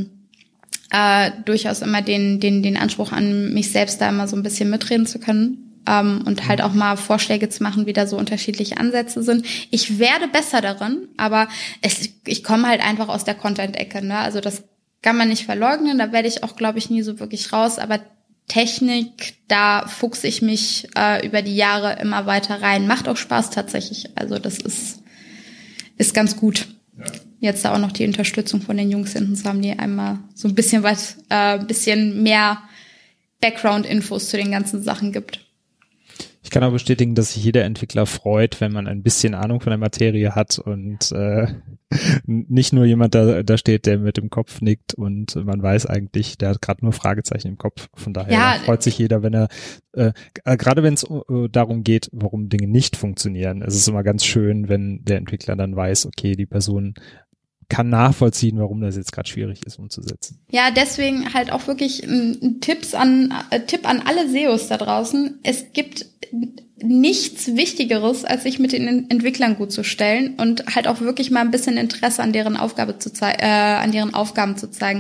durchaus immer den Anspruch an mich selbst, da immer so ein bisschen mitreden zu können und halt auch mal Vorschläge zu machen, wie da so unterschiedliche Ansätze sind. Ich werde besser darin, aber ich komme halt einfach aus der Content-Ecke, ne? Also das kann man nicht verleugnen, da werde ich auch, glaube ich, nie so wirklich raus, aber Technik, da fuchse ich mich über die Jahre immer weiter rein. Macht auch Spaß tatsächlich, also das ist ganz gut. Ja. Jetzt da auch noch die Unterstützung von den Jungs hinten zu haben, die einmal so ein bisschen bisschen mehr Background-Infos zu den ganzen Sachen gibt. Ich kann auch bestätigen, dass sich jeder Entwickler freut, wenn man ein bisschen Ahnung von der Materie hat und nicht nur jemand da steht, der mit dem Kopf nickt und man weiß eigentlich, der hat gerade nur Fragezeichen im Kopf. Von daher freut sich jeder, wenn er, gerade wenn es darum geht, warum Dinge nicht funktionieren. Es ist immer ganz schön, wenn der Entwickler dann weiß, okay, die Person kann nachvollziehen, warum das jetzt gerade schwierig ist umzusetzen. Ja, deswegen halt auch wirklich ein Tipp an alle SEOs da draußen. Es gibt nichts Wichtigeres, als sich mit den Entwicklern gut zu stellen und halt auch wirklich mal ein bisschen Interesse an deren Aufgaben zu zeigen.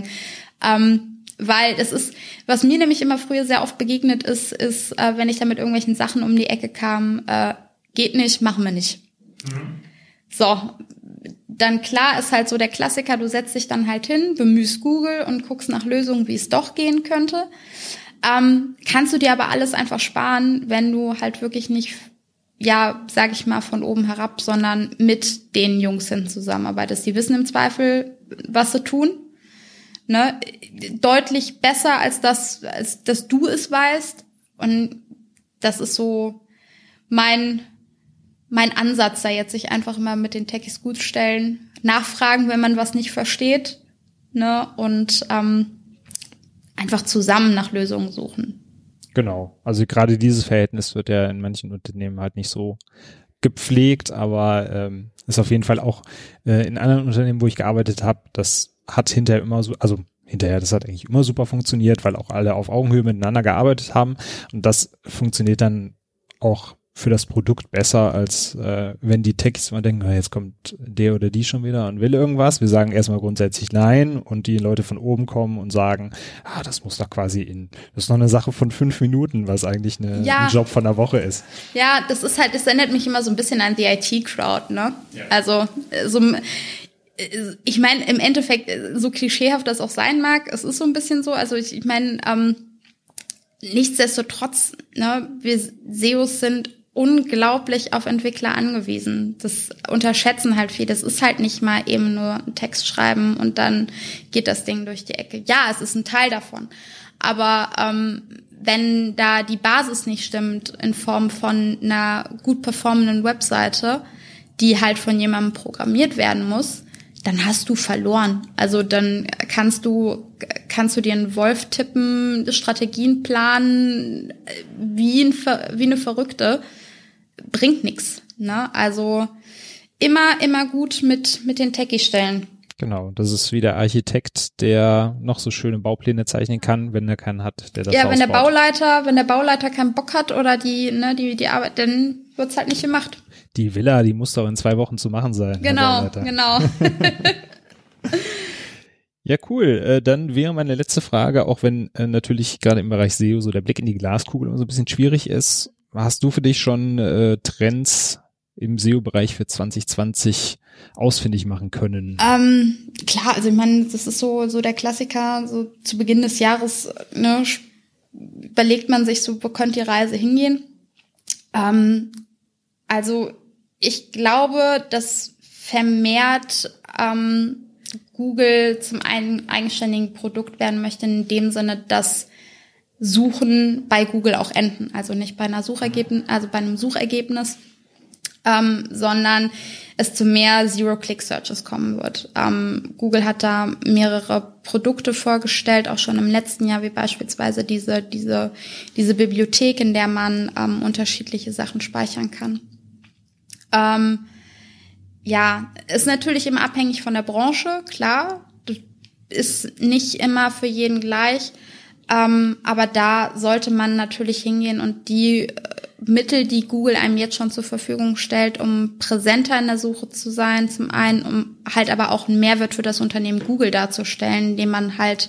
Weil es ist, was mir nämlich immer früher sehr oft begegnet ist, wenn ich da mit irgendwelchen Sachen um die Ecke kam, geht nicht, machen wir nicht. So, dann klar ist halt so der Klassiker, du setzt dich dann halt hin, bemühst Google und guckst nach Lösungen, wie es doch gehen könnte. Kannst du dir aber alles einfach sparen, wenn du halt wirklich nicht, ja, sag ich mal, von oben herab, sondern mit den Jungs hin zusammenarbeitest. Die wissen im Zweifel, was sie tun. Ne? Deutlich besser, als dass du es weißt. Und das ist so mein Ansatz da jetzt, sich einfach mal mit den Techies gut stellen, nachfragen, wenn man was nicht versteht, ne, und einfach zusammen nach Lösungen suchen. Genau, also gerade dieses Verhältnis wird ja in manchen Unternehmen halt nicht so gepflegt, aber ist auf jeden Fall auch in anderen Unternehmen, wo ich gearbeitet habe, das hat hinterher immer so, also das hat eigentlich immer super funktioniert, weil auch alle auf Augenhöhe miteinander gearbeitet haben und das funktioniert dann auch für das Produkt besser, als wenn die Techies mal denken, jetzt kommt der oder die schon wieder und will irgendwas. Wir sagen erstmal grundsätzlich nein und die Leute von oben kommen und sagen, das muss doch quasi das ist noch eine Sache von 5 Minuten, was eigentlich ein Job von einer Woche ist. Ja, das erinnert mich immer so ein bisschen an die IT-Crowd, ne? Ja. Also ich meine, im Endeffekt, so klischeehaft das auch sein mag, es ist so ein bisschen so, also ich meine, nichtsdestotrotz, ne, wir SEOs sind unglaublich auf Entwickler angewiesen. Das unterschätzen halt viele. Das ist halt nicht mal eben nur einen Text schreiben und dann geht das Ding durch die Ecke. Ja, es ist ein Teil davon. Aber wenn da die Basis nicht stimmt in Form von einer gut performenden Webseite, die halt von jemandem programmiert werden muss, dann hast du verloren. Also dann kannst du dir einen Wolf tippen, Strategien planen, wie eine Verrückte. Bringt nichts, ne? Also immer gut mit den Techies stellen. Genau, das ist wie der Architekt, der noch so schöne Baupläne zeichnen kann, wenn er keinen hat, der das Haus baut. Wenn der Bauleiter keinen Bock hat oder die Arbeit, dann wird's halt nicht gemacht. Die Villa, die muss doch in 2 Wochen zu machen sein. Genau. Ja, cool. Dann wäre meine letzte Frage, auch wenn natürlich gerade im Bereich SEO so der Blick in die Glaskugel immer so ein bisschen schwierig ist. Hast du für dich schon Trends im SEO-Bereich für 2020 ausfindig machen können? Klar, also ich meine, das ist so der Klassiker, so zu Beginn des Jahres, ne, überlegt man sich so, wo könnte die Reise hingehen? Also ich glaube, dass vermehrt Google zum einen eigenständigen Produkt werden möchte, in dem Sinne, dass Suchen bei Google auch enden. Also nicht bei einem Suchergebnis, sondern es zu mehr Zero-Click-Searches kommen wird. Google hat da mehrere Produkte vorgestellt, auch schon im letzten Jahr, wie beispielsweise diese Bibliothek, in der man unterschiedliche Sachen speichern kann. Ja, ist natürlich immer abhängig von der Branche, klar. Das ist nicht immer für jeden gleich. Aber da sollte man natürlich hingehen und die Mittel, die Google einem jetzt schon zur Verfügung stellt, um präsenter in der Suche zu sein, zum einen, um halt aber auch einen Mehrwert für das Unternehmen Google darzustellen, indem man halt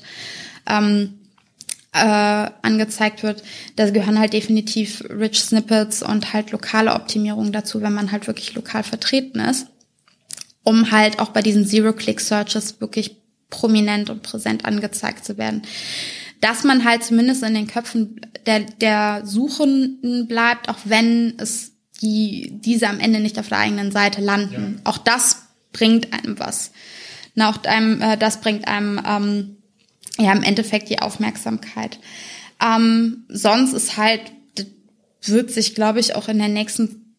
angezeigt wird, da gehören halt definitiv Rich Snippets und halt lokale Optimierung dazu, wenn man halt wirklich lokal vertreten ist, um halt auch bei diesen Zero-Click-Searches wirklich prominent und präsent angezeigt zu werden. Dass man halt zumindest in den Köpfen der Suchenden bleibt, auch wenn es diese am Ende nicht auf der eigenen Seite landen. Ja. Auch das bringt einem was. Das bringt einem im Endeffekt die Aufmerksamkeit. Sonst ist halt, wird sich, glaube ich, auch in der nächsten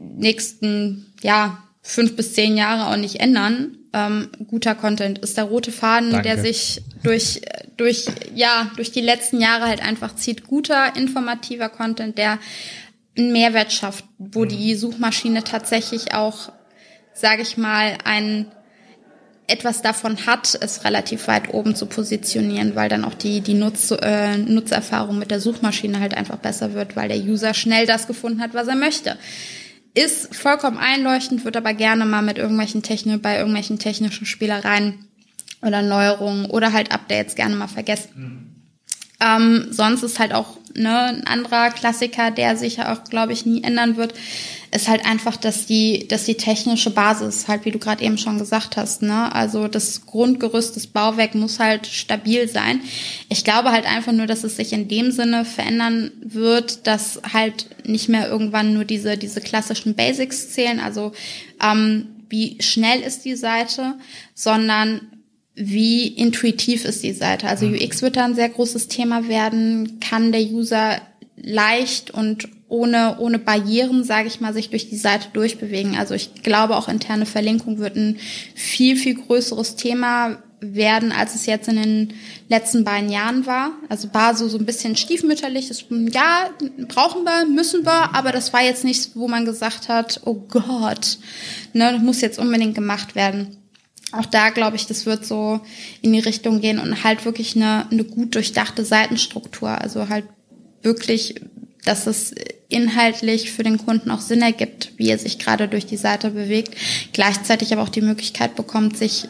5 bis 10 Jahre auch nicht ändern. Guter Content ist der rote Faden, Danke. Der sich durch die letzten Jahre halt einfach zieht. Guter, informativer Content, der einen Mehrwert schafft, wo die Suchmaschine tatsächlich auch, sage ich mal, etwas davon hat, es relativ weit oben zu positionieren, weil dann auch die Nutzerfahrung mit der Suchmaschine halt einfach besser wird, weil der User schnell das gefunden hat, was er möchte. Ist vollkommen einleuchtend, wird aber gerne mal mit bei irgendwelchen technischen Spielereien oder Neuerungen oder halt Updates gerne mal vergessen. Sonst ist halt auch ein anderer Klassiker, der sich ja auch, glaube ich, nie ändern wird, ist halt einfach, dass die technische Basis, halt wie du gerade eben schon gesagt hast, ne, also das Grundgerüst, das Bauwerk muss halt stabil sein. Ich glaube halt einfach nur, dass es sich in dem Sinne verändern wird, dass halt nicht mehr irgendwann nur diese klassischen Basics zählen, also wie schnell ist die Seite, sondern wie intuitiv ist die Seite. Also UX wird da ein sehr großes Thema werden. Kann der User leicht und ohne Barrieren, sage ich mal, sich durch die Seite durchbewegen. Also ich glaube, auch interne Verlinkung wird ein viel, viel größeres Thema werden, als es jetzt in den letzten beiden Jahren war. Also war so ein bisschen stiefmütterlich. Ja, brauchen wir, müssen wir, aber das war jetzt nichts, wo man gesagt hat, oh Gott, das muss jetzt unbedingt gemacht werden. Auch da glaube ich, das wird so in die Richtung gehen und halt wirklich eine gut durchdachte Seitenstruktur. Also halt wirklich dass es inhaltlich für den Kunden auch Sinn ergibt, wie er sich gerade durch die Seite bewegt, gleichzeitig aber auch die Möglichkeit bekommt, sich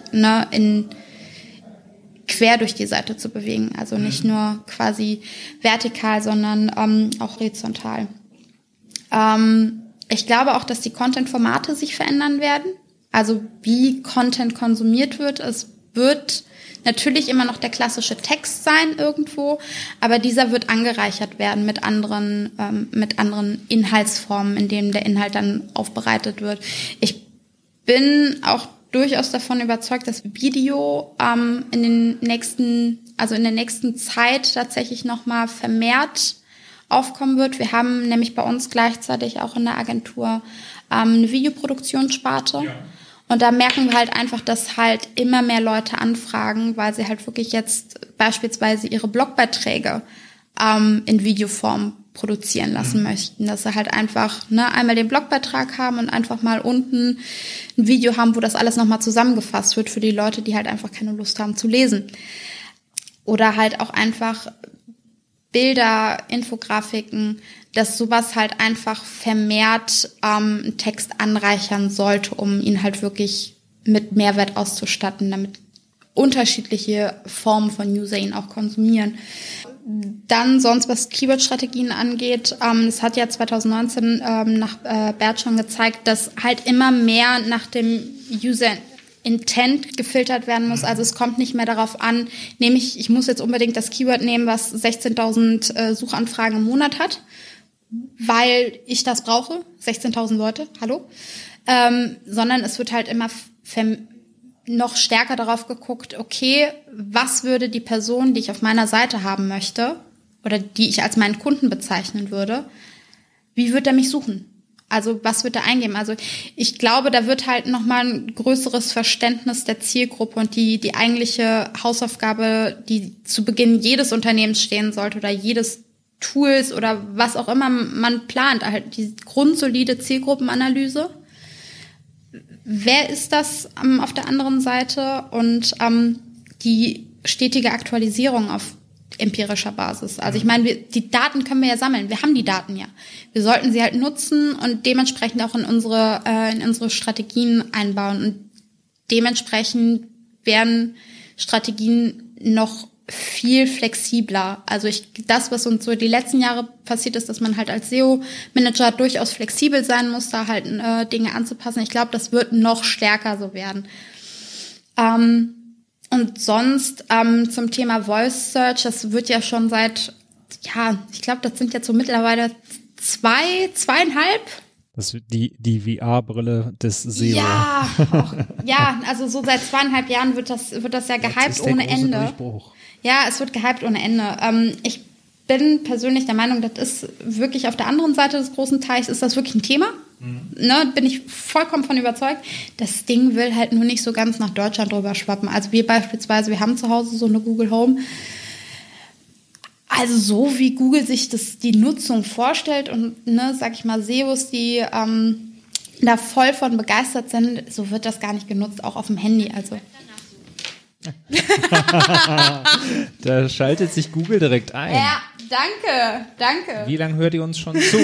quer durch die Seite zu bewegen, also nicht nur quasi vertikal, sondern auch horizontal. Ich glaube auch, dass die Content-Formate sich verändern werden, also wie Content konsumiert wird. Es wird natürlich immer noch der klassische Text sein irgendwo, aber dieser wird angereichert werden mit anderen Inhaltsformen, in denen der Inhalt dann aufbereitet wird. Ich bin auch durchaus davon überzeugt, dass Video in der nächsten Zeit tatsächlich nochmal vermehrt aufkommen wird. Wir haben nämlich bei uns gleichzeitig auch in der Agentur eine Videoproduktionssparte. Ja. Und da merken wir halt einfach, dass halt immer mehr Leute anfragen, weil sie halt wirklich jetzt beispielsweise ihre Blogbeiträge in Videoform produzieren lassen möchten. Dass sie halt einfach einmal den Blogbeitrag haben und einfach mal unten ein Video haben, wo das alles nochmal zusammengefasst wird für die Leute, die halt einfach keine Lust haben zu lesen. Oder halt auch einfach Bilder, Infografiken, dass sowas halt einfach vermehrt einen Text anreichern sollte, um ihn halt wirklich mit Mehrwert auszustatten, damit unterschiedliche Formen von User ihn auch konsumieren. Dann sonst, was Keyword-Strategien angeht, es hat ja 2019 nach Bert schon gezeigt, dass halt immer mehr nach dem User-Intent gefiltert werden muss. Also es kommt nicht mehr darauf an, ich muss jetzt unbedingt das Keyword nehmen, was 16.000 Suchanfragen im Monat hat, weil ich das brauche, 16.000 Leute, hallo, sondern es wird halt immer noch stärker darauf geguckt, okay, was würde die Person, die ich auf meiner Seite haben möchte oder die ich als meinen Kunden bezeichnen würde, wie wird er mich suchen? Also was wird er eingeben? Also ich glaube, da wird halt nochmal ein größeres Verständnis der Zielgruppe und die eigentliche Hausaufgabe, die zu Beginn jedes Unternehmens stehen sollte oder jedes Tools oder was auch immer man plant, halt die grundsolide Zielgruppenanalyse. Wer ist das auf der anderen Seite? Und die stetige Aktualisierung auf empirischer Basis. Also ich meine, die Daten können wir ja sammeln. Wir haben die Daten ja. Wir sollten sie halt nutzen und dementsprechend auch in unsere Strategien einbauen. Und dementsprechend werden Strategien noch viel flexibler. Also das, was uns so die letzten Jahre passiert ist, dass man halt als SEO-Manager durchaus flexibel sein muss, da halt Dinge anzupassen. Ich glaube, das wird noch stärker so werden. Und sonst zum Thema Voice Search, das wird ja schon ich glaube, das sind jetzt so mittlerweile 2,5. Das ist die VR-Brille des SEO. Ja, also so seit 2,5 Jahren wird das ja gehypt ohne Ende. Durchbruch. Ja, es wird gehypt ohne Ende. Ich bin persönlich der Meinung, das ist wirklich auf der anderen Seite des großen Teichs, ist das wirklich ein Thema. Bin ich vollkommen von überzeugt. Das Ding will halt nur nicht so ganz nach Deutschland rüber schwappen. Also wir beispielsweise, wir haben zu Hause so eine Google Home. Also so wie Google sich die Nutzung vorstellt und sag ich mal, SEOs, die da voll von begeistert sind, so wird das gar nicht genutzt, auch auf dem Handy. Also da schaltet sich Google direkt ein. Ja, danke. Wie lange hört ihr uns schon zu?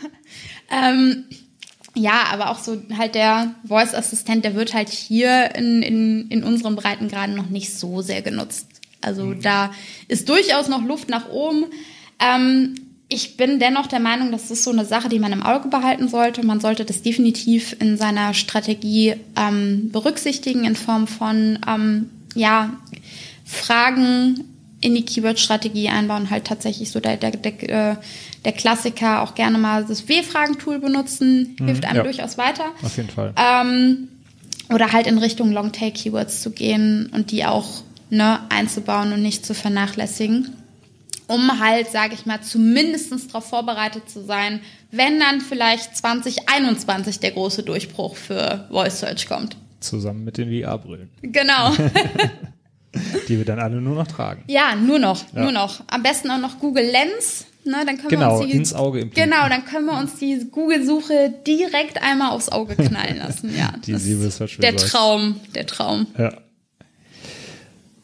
Ja, aber auch so halt der Voice-Assistent, der wird halt hier in unseren Breitengraden noch nicht so sehr genutzt. Also da ist durchaus noch Luft nach oben. Ich bin dennoch der Meinung, das ist so eine Sache, die man im Auge behalten sollte. Man sollte das definitiv in seiner Strategie berücksichtigen in Form von Fragen in die Keyword-Strategie einbauen, halt tatsächlich so der Klassiker, auch gerne mal das W-Fragen-Tool benutzen, hilft einem durchaus weiter. Auf jeden Fall. Oder halt in Richtung Long-Tail-Keywords zu gehen und die auch einzubauen und nicht zu vernachlässigen, um halt, sage ich mal, zumindest darauf vorbereitet zu sein, wenn dann vielleicht 2021 der große Durchbruch für Voice Search kommt. Zusammen mit den VR-Brillen. Genau. Die wir dann alle nur noch tragen. Ja, nur noch. Am besten auch noch Google Lens. Dann können wir uns ins Auge implantieren. Genau, dann können wir uns die Google-Suche direkt einmal aufs Auge knallen lassen. Ja, die Search der Traum. Ja.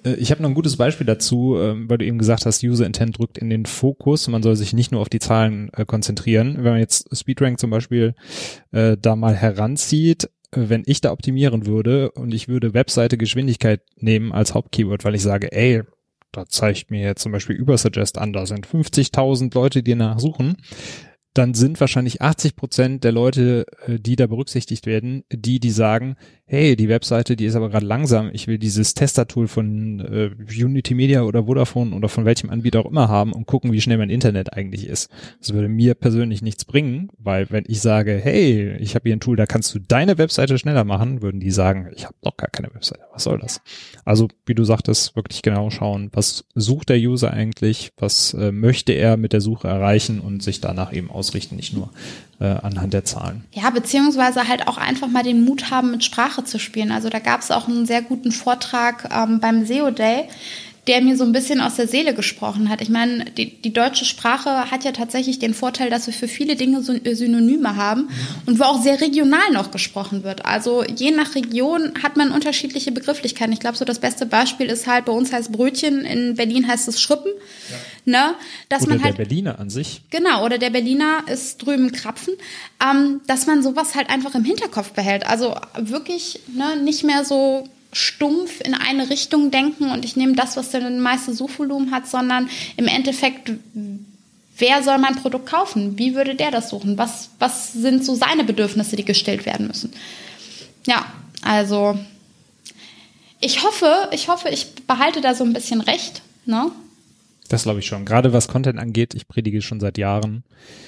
Ich habe noch ein gutes Beispiel dazu, weil du eben gesagt hast, User Intent rückt in den Fokus. Man soll sich nicht nur auf die Zahlen konzentrieren. Wenn man jetzt SpeedRank zum Beispiel da mal heranzieht, wenn ich da optimieren würde und ich würde Webseite Geschwindigkeit nehmen als Hauptkeyword, weil ich sage, ey, da zeigt mir jetzt zum Beispiel Übersuggest an, da sind 50.000 Leute, die danach suchen, dann sind wahrscheinlich 80% der Leute, die da berücksichtigt werden, die sagen, hey, die Webseite, die ist aber gerade langsam, ich will dieses Tester-Tool von Unity Media oder Vodafone oder von welchem Anbieter auch immer haben und gucken, wie schnell mein Internet eigentlich ist. Das würde mir persönlich nichts bringen, weil wenn ich sage, hey, ich habe hier ein Tool, da kannst du deine Webseite schneller machen, würden die sagen, ich habe doch gar keine Webseite, was soll das? Also, wie du sagtest, wirklich genau schauen, was sucht der User eigentlich, was möchte er mit der Suche erreichen und sich danach eben ausrichten, nicht nur anhand der Zahlen. Ja, beziehungsweise halt auch einfach mal den Mut haben, mit Sprache zu spielen. Also da gab es auch einen sehr guten Vortrag beim SEO Day, der mir so ein bisschen aus der Seele gesprochen hat. Ich meine, die deutsche Sprache hat ja tatsächlich den Vorteil, dass wir für viele Dinge Synonyme haben und wo auch sehr regional noch gesprochen wird. Also je nach Region hat man unterschiedliche Begrifflichkeiten. Ich glaube, so das beste Beispiel ist halt, bei uns heißt Brötchen, in Berlin heißt es Schrippen. Ja. Ne? Dass oder man halt, der Berliner an sich. Genau, oder der Berliner ist drüben Krapfen. Dass man sowas halt einfach im Hinterkopf behält. Also wirklich nicht mehr so stumpf in eine Richtung denken und ich nehme das, was das meiste Suchvolumen hat, sondern im Endeffekt, wer soll mein Produkt kaufen? Wie würde der das suchen? Was sind so seine Bedürfnisse, die gestellt werden müssen? Ja, also ich hoffe, ich behalte da so ein bisschen recht, ne? Das glaube ich schon. Gerade was Content angeht, ich predige schon seit Jahren.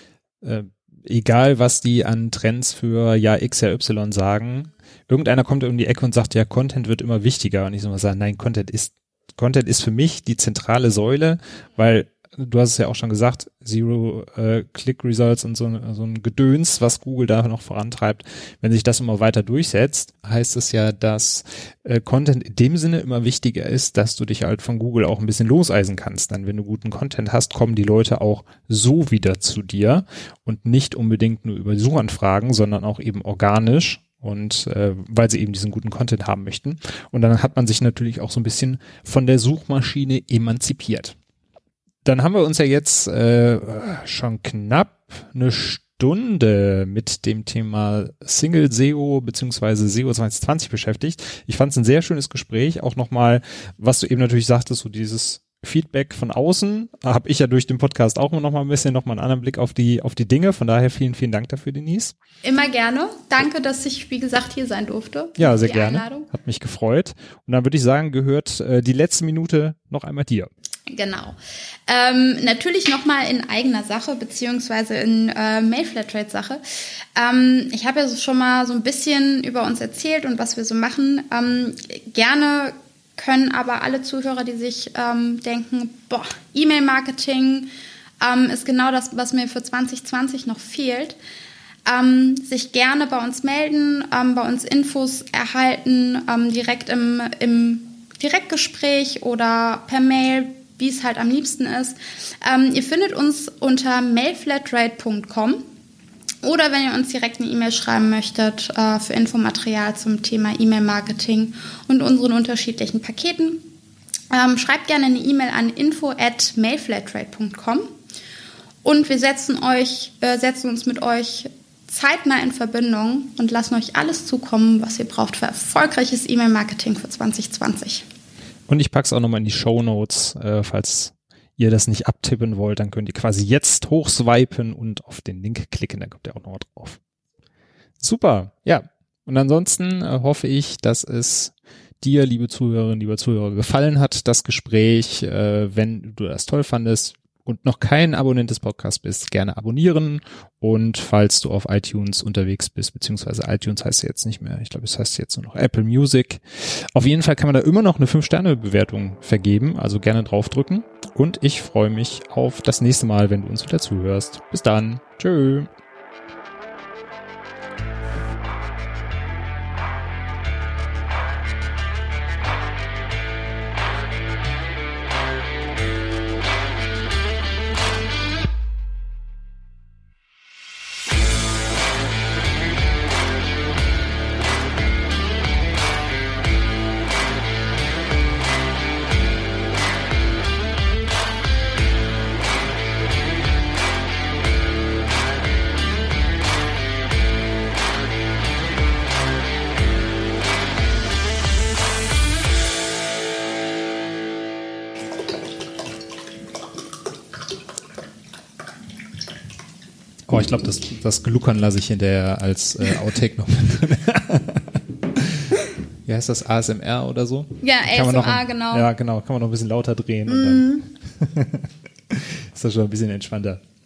Egal, was die an Trends für Jahr X, Jahr Y sagen, irgendeiner kommt um die Ecke und sagt, ja, Content wird immer wichtiger. Und ich soll mal sagen, nein, Content ist für mich die zentrale Säule, weil du hast es ja auch schon gesagt, Zero-Click-Results und so ein Gedöns, was Google da noch vorantreibt. Wenn sich das immer weiter durchsetzt, heißt es ja, dass Content in dem Sinne immer wichtiger ist, dass du dich halt von Google auch ein bisschen loseisen kannst. Dann, wenn du guten Content hast, kommen die Leute auch so wieder zu dir und nicht unbedingt nur über Suchanfragen, sondern auch eben organisch. Und weil sie eben diesen guten Content haben möchten. Und dann hat man sich natürlich auch so ein bisschen von der Suchmaschine emanzipiert. Dann haben wir uns ja jetzt schon knapp eine Stunde mit dem Thema Single SEO bzw. SEO 2020 beschäftigt. Ich fand es ein sehr schönes Gespräch. Auch nochmal, was du eben natürlich sagtest, so dieses Feedback von außen, habe ich ja durch den Podcast auch noch mal ein bisschen einen anderen Blick auf die Dinge. Von daher vielen, vielen Dank dafür, Denise. Immer gerne. Danke, dass ich, wie gesagt, hier sein durfte. Ja, sehr gerne. Einladung. Hat mich gefreut. Und dann würde ich sagen, gehört die letzte Minute noch einmal dir. Genau. Natürlich nochmal in eigener Sache, beziehungsweise in Mail-Flatrate-Sache. Ich habe ja schon mal so ein bisschen über uns erzählt und was wir so machen. Gerne können aber alle Zuhörer, die sich denken, E-Mail-Marketing ist genau das, was mir für 2020 noch fehlt, sich gerne bei uns melden, bei uns Infos erhalten, direkt im Direktgespräch oder per Mail, wie es halt am liebsten ist. Ihr findet uns unter mailflatrate.com oder wenn ihr uns direkt eine E-Mail schreiben möchtet für Infomaterial zum Thema E-Mail-Marketing und unseren unterschiedlichen Paketen, schreibt gerne eine E-Mail an info@mailflatrate.com und wir setzen uns mit euch zeitnah in Verbindung und lassen euch alles zukommen, was ihr braucht für erfolgreiches E-Mail-Marketing für 2020. Und ich pack's auch nochmal in die Shownotes, falls ihr das nicht abtippen wollt, dann könnt ihr quasi jetzt hochswipen und auf den Link klicken, dann kommt ihr auch noch drauf. Super, ja. Und ansonsten hoffe ich, dass es dir, liebe Zuhörerinnen, lieber Zuhörer, gefallen hat, das Gespräch. Wenn du das toll fandest und noch kein Abonnent des Podcasts bist, gerne abonnieren. Und falls du auf iTunes unterwegs bist, beziehungsweise iTunes heißt ja jetzt nicht mehr, ich glaube, es heißt jetzt nur noch Apple Music. Auf jeden Fall kann man da immer noch eine 5-Sterne-Bewertung vergeben, also gerne draufdrücken. Und ich freue mich auf das nächste Mal, wenn du uns wieder zuhörst. Bis dann. Tschö. Oh, ich glaube, das Gluckern lasse ich hinterher als Outtake noch mit drin. Wie heißt das? ASMR oder so? Ja, ASMR, genau. Ja, genau. Kann man noch ein bisschen lauter drehen und dann ist das schon ein bisschen entspannter.